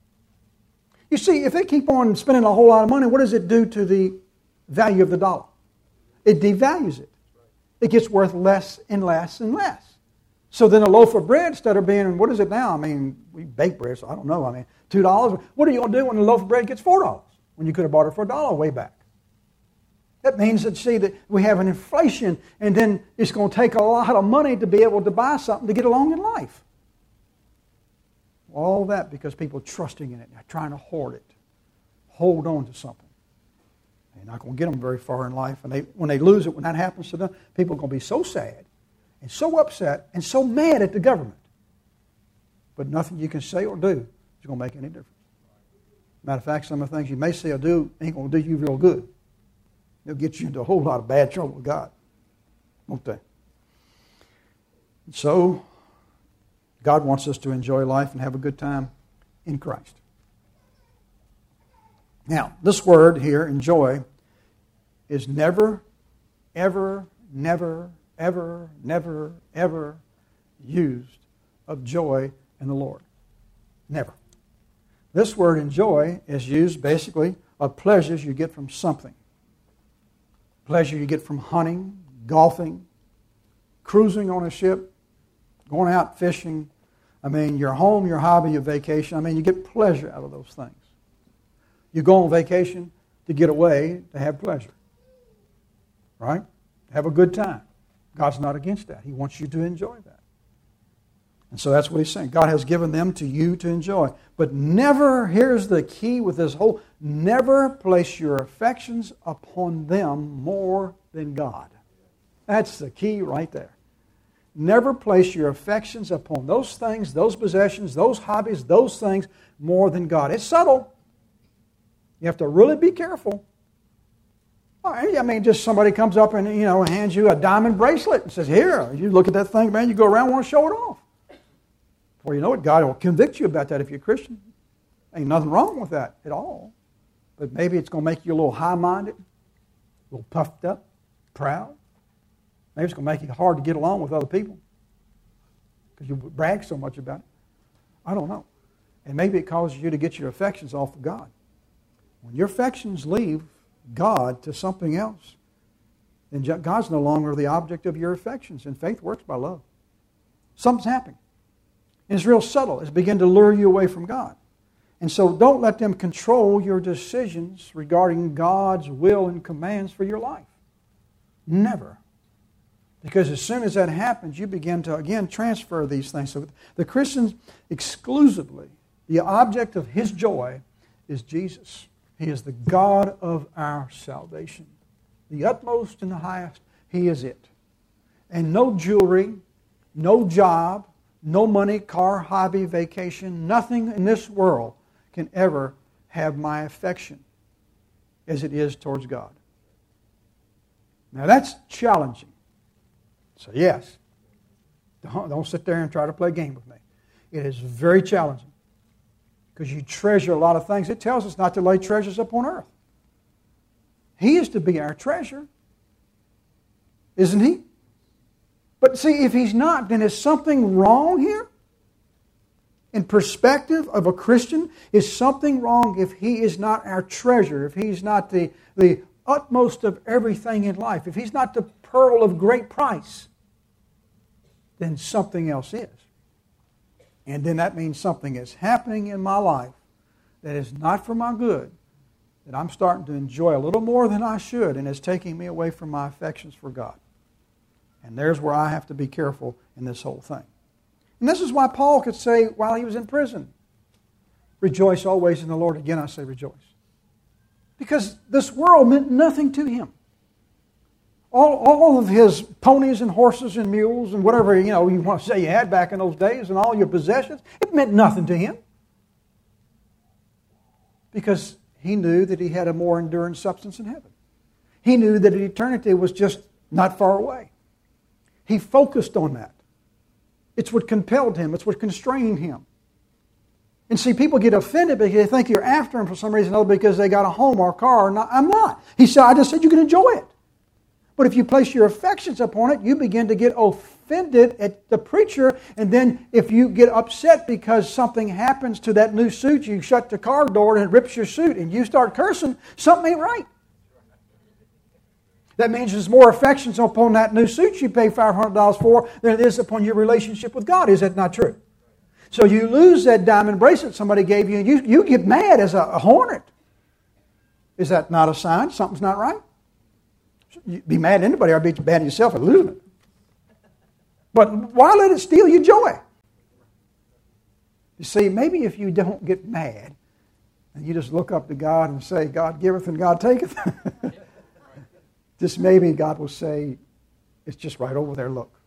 You see, if they keep on spending a whole lot of money, what does it do to the value of the dollar? It devalues it. It gets worth less and less and less. So then a loaf of bread, instead of being, what is it now? I mean, we bake bread, so I don't know. I mean, two dollars. What are you going to do when a loaf of bread gets four dollars? When you could have bought it for a dollar way back. That means that, see, that we have an inflation, and then it's going to take a lot of money to be able to buy something to get along in life. All that because people trusting in it, trying to hoard it, hold on to something. You're not going to get them very far in life. And they, when they lose it, when that happens to them, people are going to be so sad and so upset and so mad at the government. But nothing you can say or do is going to make any difference. Matter of fact, some of the things you may say or do ain't going to do you real good. They'll get you into a whole lot of bad trouble with God, won't they? So, God wants us to enjoy life and have a good time in Christ. Now, this word here, enjoy, is never, ever, never, ever, never, ever used of joy in the Lord. Never. This word enjoy is used basically of pleasures you get from something. Pleasure you get from hunting, golfing, cruising on a ship, going out fishing. I mean, your home, your hobby, your vacation. I mean, you get pleasure out of those things. You go on vacation to get away, to have pleasure. Right? Have a good time. God's not against that. He wants you to enjoy that. And so that's what he's saying. God has given them to you to enjoy. But never, here's the key with this whole, never place your affections upon them more than God. That's the key right there. Never place your affections upon those things, those possessions, those hobbies, those things more than God. It's subtle. You have to really be careful. I mean, just somebody comes up and, you know, hands you a diamond bracelet and says, here, you look at that thing, man, you go around and want to show it off. Before you know it, God will convict you about that if you're a Christian. Ain't nothing wrong with that at all. But maybe it's going to make you a little high-minded, a little puffed up, proud. Maybe it's going to make it hard to get along with other people because you brag so much about it. I don't know. And maybe it causes you to get your affections off of God. When your affections leave God to something else, then God's no longer the object of your affections. And faith works by love. Something's happening. And it's real subtle. It's beginning to lure you away from God. And so don't let them control your decisions regarding God's will and commands for your life. Never. Because as soon as that happens, you begin to, again, transfer these things. So the Christian exclusively, the object of his joy is Jesus. He is the God of our salvation. The utmost and the highest, He is it. And no jewelry, no job, no money, car, hobby, vacation, nothing in this world can ever have my affection as it is towards God. Now that's challenging. So yes, don't, don't sit there and try to play a game with me. It is very challenging because you treasure a lot of things. It tells us not to lay treasures upon earth. He is to be our treasure, isn't He? But see, if He's not, then is something wrong here? In perspective of a Christian, is something wrong if He is not our treasure, if He's not the, the utmost of everything in life, if He's not the pearl of great price, then something else is. And then that means something is happening in my life that is not for my good, that I'm starting to enjoy a little more than I should, and it's taking me away from my affections for God. And there's where I have to be careful in this whole thing. And this is why Paul could say while he was in prison, rejoice always in the Lord. Again, I say rejoice. Because this world meant nothing to him. All, all of his ponies and horses and mules and whatever, you know, you want to say you had back in those days and all your possessions, it meant nothing to him. Because he knew that he had a more enduring substance in heaven. He knew that eternity was just not far away. He focused on that. It's what compelled him. It's what constrained him. And see, people get offended because they think you're after them for some reason or other because they got a home or a car. Or I'm not. He said, I just said you can enjoy it. But if you place your affections upon it, you begin to get offended at the preacher. And then if you get upset because something happens to that new suit, you shut the car door and it rips your suit and you start cursing, something ain't right. That means there's more affections upon that new suit you pay five hundred dollars for than it is upon your relationship with God. Is that not true? So you lose that diamond bracelet somebody gave you and you, you get mad as a, a hornet. Is that not a sign something's not right? You'd be mad at anybody or be mad at yourself for losing it. But why let it steal your joy? You see, maybe if you don't get mad and you just look up to God and say, God giveth and God taketh, Just maybe God will say, it's just right over there, look.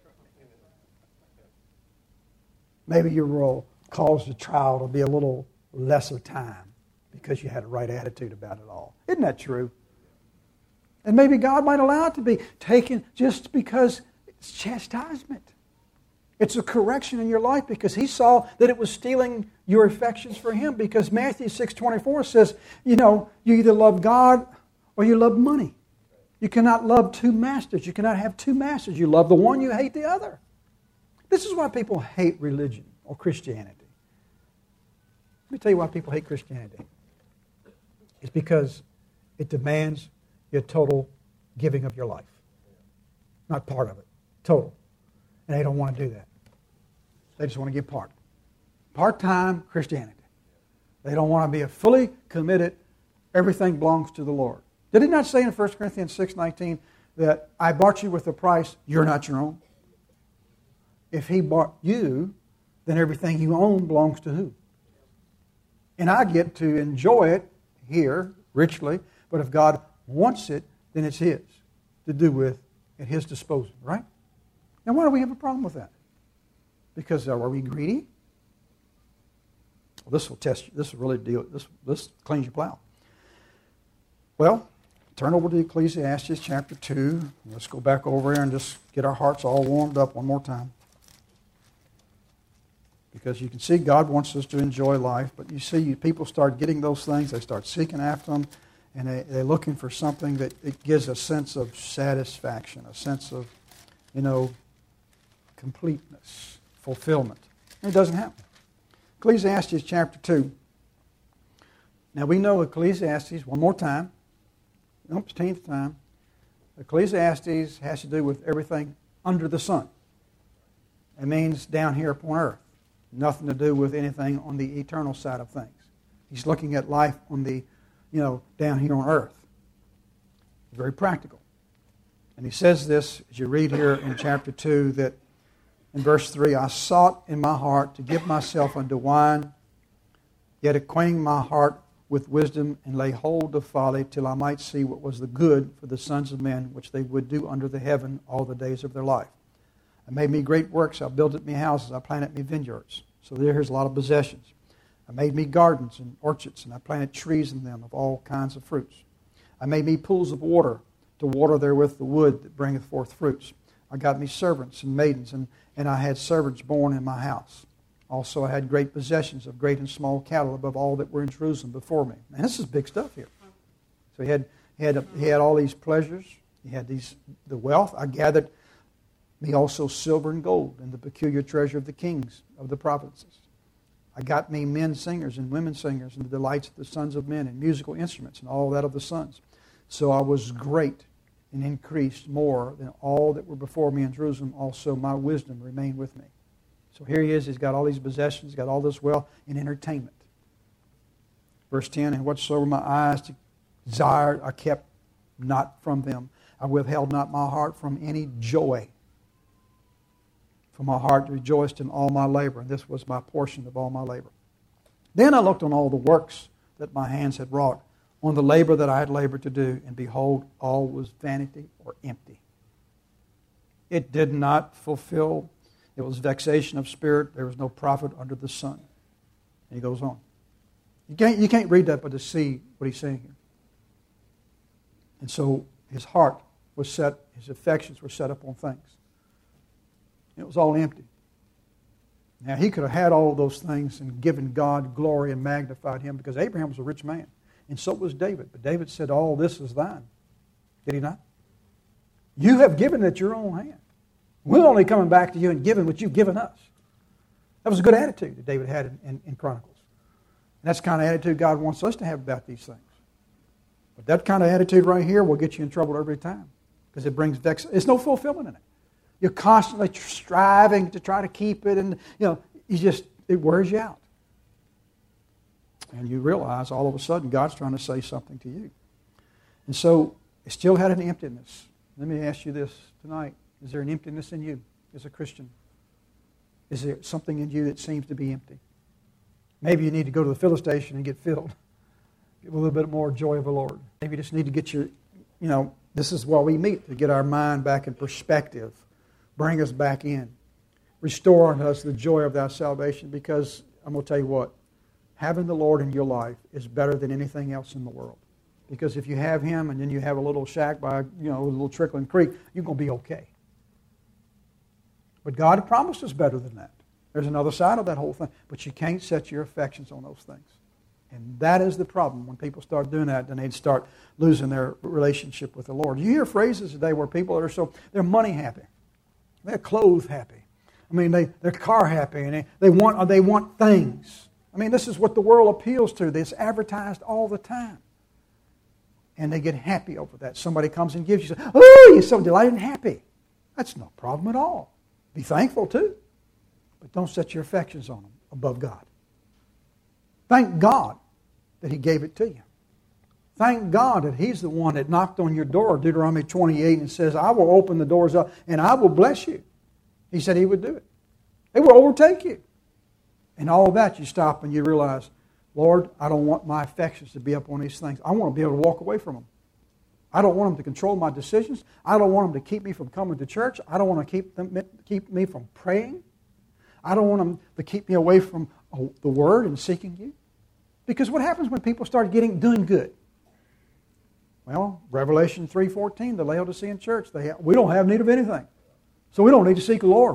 Maybe you will cause the trial to be a little less of time because you had a right attitude about it all. Isn't that true? And maybe God might allow it to be taken just because it's chastisement. It's a correction in your life because He saw that it was stealing your affections for Him. Because Matthew six twenty-four says, you know, you either love God or you love money. You cannot love two masters. You cannot have two masters. You love the one, you hate the other. This is why people hate religion or Christianity. Let me tell you why people hate Christianity. It's because it demands your total giving of your life. Not part of it. Total. And they don't want to do that. They just want to give part. Part-time Christianity. They don't want to be a fully committed, everything belongs to the Lord. Did it not say in First Corinthians six nineteen that I bought you with a price, you're not your own? If He bought you, then everything you own belongs to who? And I get to enjoy it here richly, but if God wants it, then it's His to do with at His disposal, right? Now, why do we have a problem with that? Because are we greedy? Well, this will test you. This will really deal. This this cleans your plow. Well, turn over to Ecclesiastes chapter two. Let's go back over there and just get our hearts all warmed up one more time. Because you can see God wants us to enjoy life, but you see people start getting those things, they start seeking after them, and they, they're looking for something that it gives a sense of satisfaction, a sense of, you know, completeness, fulfillment. And it doesn't happen. Ecclesiastes chapter two. Now we know Ecclesiastes, one more time, umpteenth time, Ecclesiastes has to do with everything under the sun. It means down here upon earth. Nothing to do with anything on the eternal side of things. He's looking at life on the, you know, down here on earth. Very practical. And he says this, as you read here in chapter two, that in verse three, I sought in my heart to give myself unto wine, yet acquainting my heart with wisdom, and lay hold of folly, till I might see what was the good for the sons of men, which they would do under the heaven all the days of their life. I made me great works. I builded me houses. I planted me vineyards. So there's a lot of possessions. I made me gardens and orchards, and I planted trees in them of all kinds of fruits. I made me pools of water to water therewith the wood that bringeth forth fruits. I got me servants and maidens, and, and I had servants born in my house. Also I had great possessions of great and small cattle above all that were in Jerusalem before me. Man, this is big stuff here. So he had he had he had all these pleasures. He had these the wealth. I gathered me also silver and gold, and the peculiar treasure of the kings of the provinces. I got me men singers and women singers, and the delights of the sons of men, and musical instruments, and all that of the sons. So I was great and increased more than all that were before me in Jerusalem. Also my wisdom remained with me. So here he is, he's got all these possessions, he's got all this wealth and entertainment. Verse ten, and whatsoever my eyes desired, I kept not from them. I withheld not my heart from any joy. For my heart rejoiced in all my labor, and this was my portion of all my labor. Then I looked on all the works that my hands had wrought, on the labor that I had labored to do, and behold, all was vanity or empty. It did not fulfill. It was vexation of spirit. There was no profit under the sun. And he goes on. You can't, you can't read that but to see what he's saying here. And so his heart was set, his affections were set up on things. It was all empty. Now, he could have had all of those things and given God glory and magnified him, because Abraham was a rich man, and so was David. But David said, all this is thine. Did he not? You have given it at your own hand. We're only coming back to you and giving what you've given us. That was a good attitude that David had in, in, in Chronicles. And that's the kind of attitude God wants us to have about these things. But that kind of attitude right here will get you in trouble every time, because it brings vex. There's no fulfillment in it. You're constantly striving to try to keep it, and you know, you just it wears you out. And you realize all of a sudden God's trying to say something to you. And so it still had an emptiness. Let me ask you this tonight. Is there an emptiness in you as a Christian? Is there something in you that seems to be empty? Maybe you need to go to the filling station and get filled. Get a little bit more joy of the Lord. Maybe you just need to get your, you know, This is why we meet, to get our mind back in perspective, bring us back in, restore unto us the joy of thy salvation, because I'm going to tell you what, having the Lord in your life is better than anything else in the world. Because if you have Him and then you have a little shack by, you know, a little trickling creek, you're going to be okay. But God promised us better than that. There's another side of that whole thing. But you can't set your affections on those things. And that is the problem. When people start doing that, then they'd start losing their relationship with the Lord. You hear phrases today where people are so, they're money happy. They're clothes happy. I mean, they, they're car happy, and they, they want they want things. I mean, this is what the world appeals to. It's advertised all the time. And they get happy over that. Somebody comes and gives you, oh, you're so delighted and happy. That's no problem at all. Be thankful too. But don't set your affections on them above God. Thank God that He gave it to you. Thank God that He's the one that knocked on your door, Deuteronomy twenty-eight, and says, I will open the doors up and I will bless you. He said He would do it. It will overtake you. And all of that, you stop and you realize, Lord, I don't want my affections to be up on these things. I want to be able to walk away from them. I don't want them to control my decisions. I don't want them to keep me from coming to church. I don't want to keep them keep me from praying. I don't want them to keep me away from the Word and seeking You. Because what happens when people start getting doing good? Well, Revelation three fourteen, the Laodicean church, they have, we don't have need of anything. So we don't need to seek the Lord.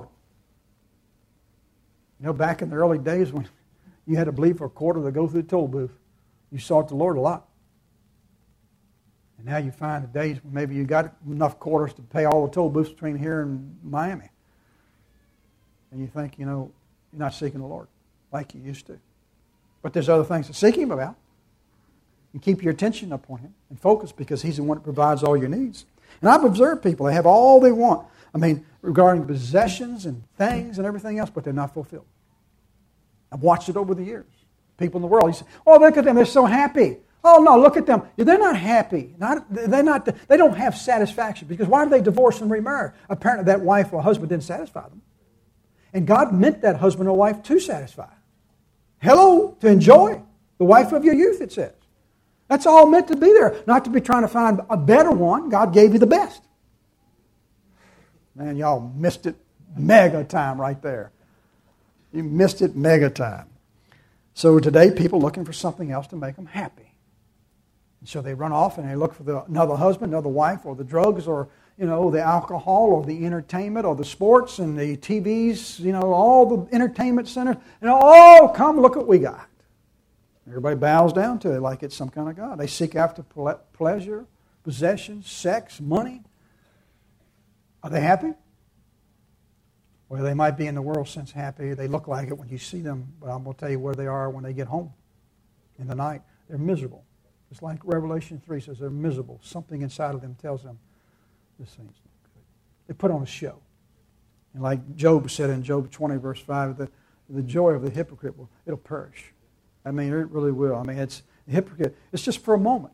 You know, back in the early days when you had to believe for a quarter to go through the toll booth, you sought the Lord a lot. And now you find the days when maybe you got enough quarters to pay all the toll booths between here and Miami. And you think, you know, you're not seeking the Lord like you used to. But there's other things to seek Him about. And keep your attention upon Him and focus, because He's the one that provides all your needs. And I've observed people, they have all they want. I mean, regarding possessions and things and everything else, but they're not fulfilled. I've watched it over the years. People in the world, you say, oh, look at them, they're so happy. Oh, no, look at them. They're not happy. Not, they're not, they don't have satisfaction. Because why do they divorce and remarry? Apparently that wife or husband didn't satisfy them. And God meant that husband or wife to satisfy. Hello, to enjoy. The wife of your youth, it says. That's all meant to be there. Not to be trying to find a better one. God gave you the best. Man, y'all missed it mega time right there. You missed it mega time. So today, people looking for something else to make them happy. And so they run off and they look for the, another husband, another wife, or the drugs, or you know, the alcohol, or the entertainment, or the sports, and the T Vs, you know, all the entertainment centers. And oh, come look what we got. Everybody bows down to it like it's some kind of God. They seek after pleasure, possessions, sex, money. Are they happy? Well, they might be in the world sense happy. They look like it when you see them, but I'm going to tell you where they are when they get home in the night. They're miserable. It's like Revelation three says they're miserable. Something inside of them tells them this thing's not good. They put on a show. And like Job said in Job twenty, verse five, the, the joy of the hypocrite, will it'll perish. I mean, it really will. I mean, it's the hypocrite. It's just for a moment.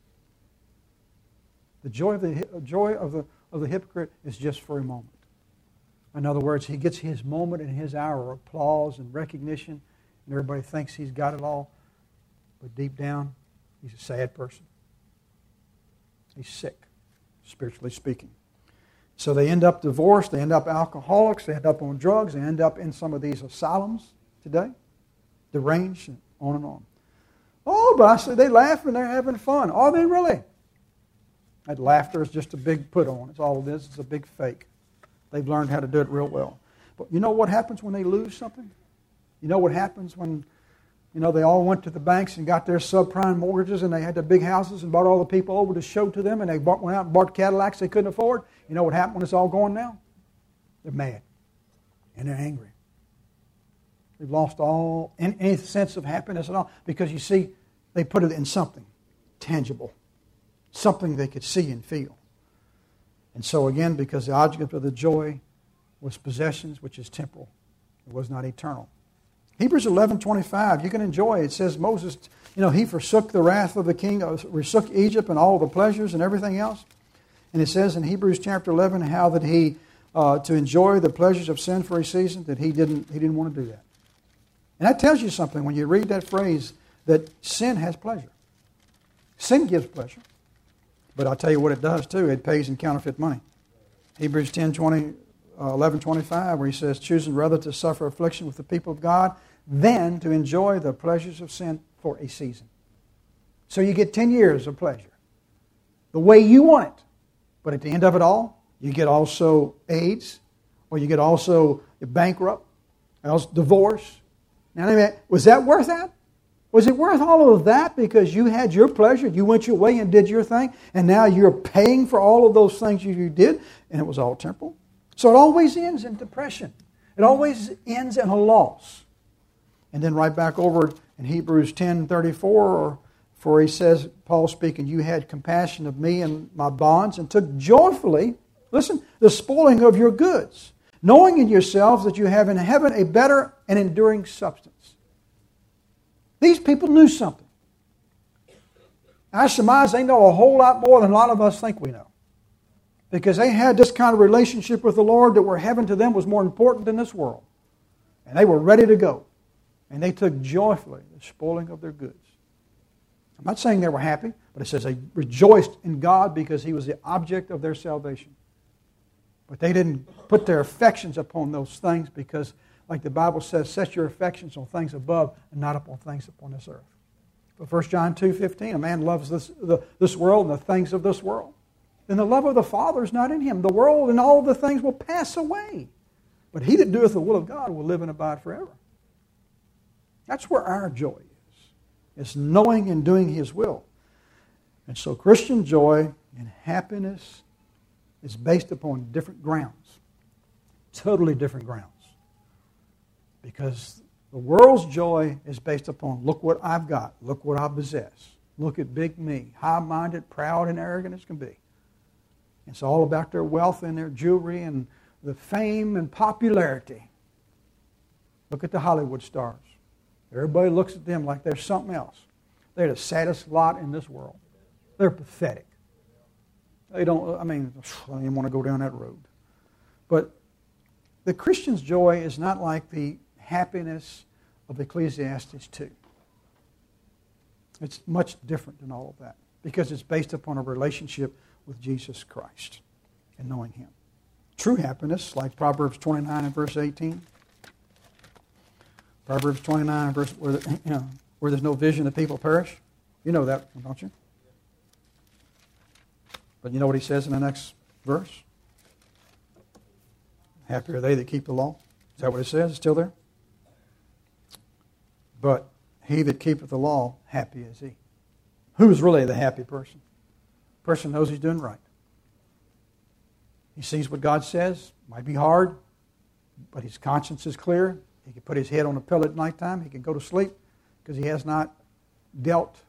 The joy of the joy of the of the hypocrite is just for a moment. In other words, he gets his moment and his hour of applause and recognition, and everybody thinks he's got it all. But deep down, he's a sad person. He's sick, spiritually speaking. So they end up divorced, they end up alcoholics, they end up on drugs, they end up in some of these asylums today, deranged, and on and on. Oh, but I say they laugh and they're having fun. Are they really? That laughter is just a big put on. It's all it is. It's a big fake. They've learned how to do it real well. But you know what happens when they lose something? You know what happens when, you know, they all went to the banks and got their subprime mortgages and they had their big houses and brought all the people over to show to them and they bought, went out and bought Cadillacs they couldn't afford? You know what happened when it's all gone now? They're mad. And they're angry. They've lost all any sense of happiness at all because, you see, they put it in something tangible, something they could see and feel. And so again, because the object of the joy was possessions, which is temporal. It was not eternal. Hebrews eleven twenty-five, you can enjoy it. It says Moses, you know, he forsook the wrath of the king, forsook Egypt and all the pleasures and everything else. And it says in Hebrews chapter eleven how that he, uh, to enjoy the pleasures of sin for a season, that he didn't, he didn't want to do that. And that tells you something when you read that phrase, that sin has pleasure. Sin gives pleasure. But I'll tell you what it does too. It pays in counterfeit money. Hebrews ten, twenty, uh, eleven, twenty-five, where he says, choosing rather to suffer affliction with the people of God than to enjoy the pleasures of sin for a season. So you get ten years of pleasure, the way you want it. But at the end of it all, you get also AIDS, or you get also bankrupt, else divorce. Now, was that worth that? Was it worth all of that because you had your pleasure, you went your way and did your thing, and now you're paying for all of those things you did, and it was all temporal? So it always ends in depression. It always ends in a loss. And then right back over in Hebrews ten thirty-four, for he says, Paul speaking, you had compassion of me and my bonds, and took joyfully, listen, the spoiling of your goods, knowing in yourselves that you have in heaven a better and enduring substance. These people knew something. I surmise they know a whole lot more than a lot of us think we know. Because they had this kind of relationship with the Lord that where heaven to them was more important than this world. And they were ready to go. And they took joyfully the spoiling of their goods. I'm not saying they were happy, but it says they rejoiced in God because He was the object of their salvation. But they didn't put their affections upon those things because, like the Bible says, set your affections on things above and not upon things upon this earth. But First John two fifteen, a man loves this, the, this world and the things of this world. Then the love of the Father is not in him. The world and all the things will pass away. But he that doeth the will of God will live and abide forever. That's where our joy is. It's knowing and doing His will. And so Christian joy and happiness is based upon different grounds. Totally different grounds. Because the world's joy is based upon, look what I've got, look what I possess. Look at big me, high-minded, proud, and arrogant as can be. It's all about their wealth and their jewelry and the fame and popularity. Look at the Hollywood stars. Everybody looks at them like they're something else. They're the saddest lot in this world. They're pathetic. They don't, I mean, I don't even want to go down that road. But the Christian's joy is not like the happiness of Ecclesiastes two. It's much different than all of that because it's based upon a relationship with Jesus Christ and knowing Him. True happiness, like Proverbs twenty-nine and verse eighteen. Proverbs twenty-nine and verse where, the, you know, where there's no vision, the people perish. You know that one, don't you? But you know what he says in the next verse? Happy are they that keep the law. Is that what it says? It's still there? But he that keepeth the law, happy is he. Who's really the happy person? The person knows he's doing right. He sees what God says. Might be hard, but his conscience is clear. He can put his head on a pillow at nighttime. He can go to sleep because he has not dealt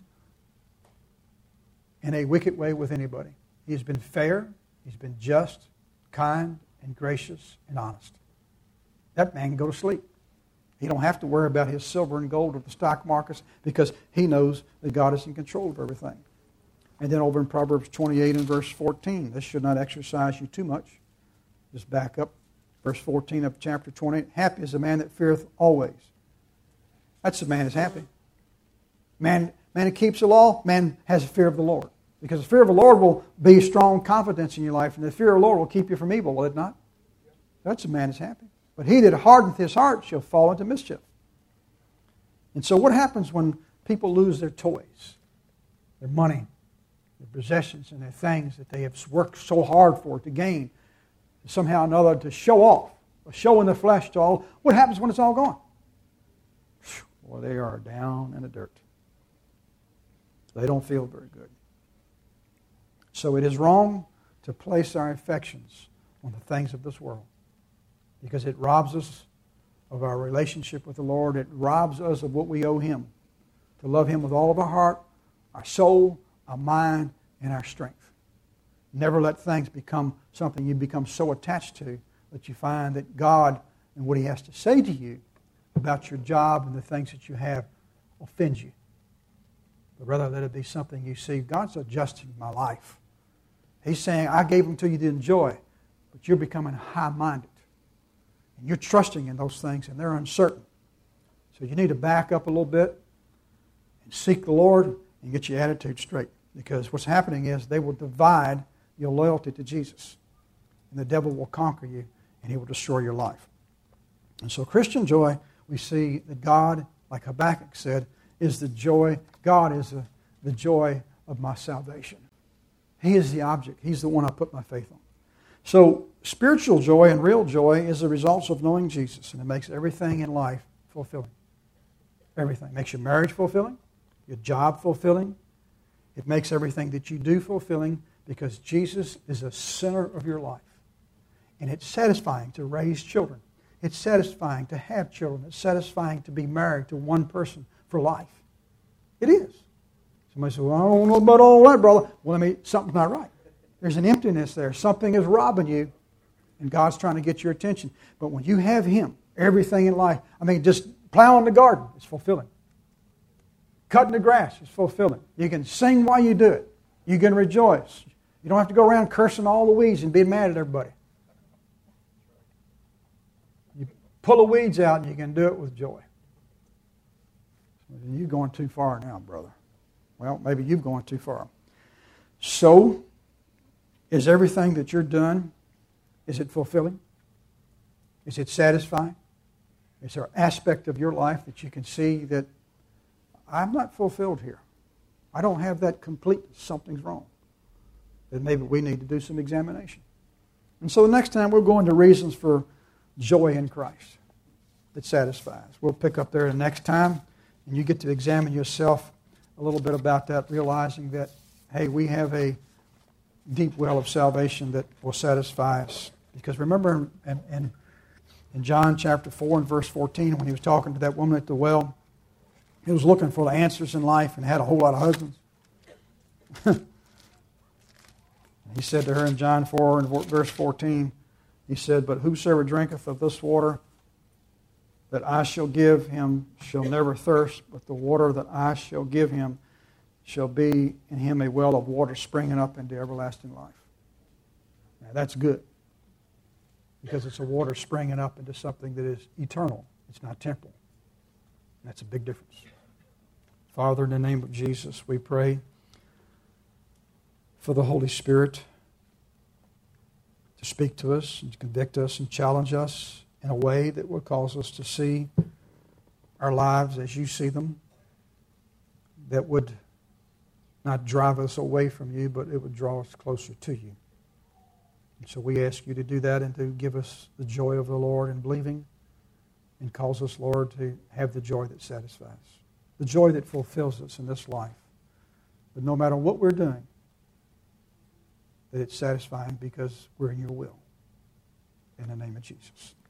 in a wicked way with anybody. He has been fair. He's been just, kind, and gracious, and honest. That man can go to sleep. He don't have to worry about his silver and gold or the stock markets because he knows that God is in control of everything. And then over in Proverbs twenty-eight and verse fourteen, this should not exercise you too much. Just back up. Verse fourteen of chapter twenty-eight, happy is the man that feareth always. That's the man that's happy. Man, man that keeps the law, man has a fear of the Lord. Because the fear of the Lord will be strong confidence in your life, and the fear of the Lord will keep you from evil, will it not? That's the man that's happy. But he that hardeneth his heart shall fall into mischief. And so what happens when people lose their toys, their money, their possessions, and their things that they have worked so hard for to gain, somehow or another to show off, a show in the flesh to all? What happens when it's all gone? Well, they are down in the dirt. They don't feel very good. So it is wrong to place our affections on the things of this world because it robs us of our relationship with the Lord. It robs us of what we owe Him, to love Him with all of our heart, our soul, our mind, and our strength. Never let things become something you become so attached to that you find that God and what He has to say to you about your job and the things that you have offends you. But rather let it be something you see, God's adjusting my life. He's saying, I gave them to you to enjoy, but you're becoming high-minded. And you're trusting in those things, and they're uncertain. So you need to back up a little bit and seek the Lord and get your attitude straight. Because what's happening is they will divide your loyalty to Jesus. And the devil will conquer you, and he will destroy your life. And so Christian joy, we see that God, like Habakkuk said, is the joy. God is the, the joy of my salvation. He is the object. He's the one I put my faith on. So spiritual joy and real joy is the results of knowing Jesus, and it makes everything in life fulfilling. Everything. It makes your marriage fulfilling, your job fulfilling. It makes everything that you do fulfilling because Jesus is the center of your life. And it's satisfying to raise children. It's satisfying to have children. It's satisfying to be married to one person for life. It is. Somebody says, well, I don't know about all that, brother. Well, I mean, something's not right. There's an emptiness there. Something is robbing you, and God's trying to get your attention. But when you have Him, everything in life, I mean, just plowing the garden is fulfilling. Cutting the grass is fulfilling. You can sing while you do it. You can rejoice. You don't have to go around cursing all the weeds and being mad at everybody. You pull the weeds out and you can do it with joy. You're going too far now, brother. Well, maybe you've gone too far. So, is everything that you're doing, is it fulfilling? Is it satisfying? Is there an aspect of your life that you can see that I'm not fulfilled here? I don't have that complete. Something's wrong. Then maybe we need to do some examination. And so the next time we'll go into reasons for joy in Christ that satisfies. We'll pick up there the next time, and you get to examine yourself a little bit about that, realizing that, hey, we have a deep well of salvation that will satisfy us. Because remember in, in, in John chapter four and verse fourteen, when he was talking to that woman at the well, he was looking for the answers in life and had a whole lot of husbands. He said to her in John four and verse fourteen, he said, but whosoever drinketh of this water that I shall give him shall never thirst, but the water that I shall give him shall be in him a well of water springing up into everlasting life. Now that's good, because it's a water springing up into something that is eternal. It's not temporal. That's a big difference. Father, in the name of Jesus, we pray for the Holy Spirit to speak to us and to convict us and challenge us in a way that will cause us to see our lives as you see them, that would not drive us away from you, but it would draw us closer to you. And so we ask you to do that and to give us the joy of the Lord in believing, and cause us, Lord, to have the joy that satisfies, the joy that fulfills us in this life. But no matter what we're doing, that it's satisfying because we're in your will. In the name of Jesus.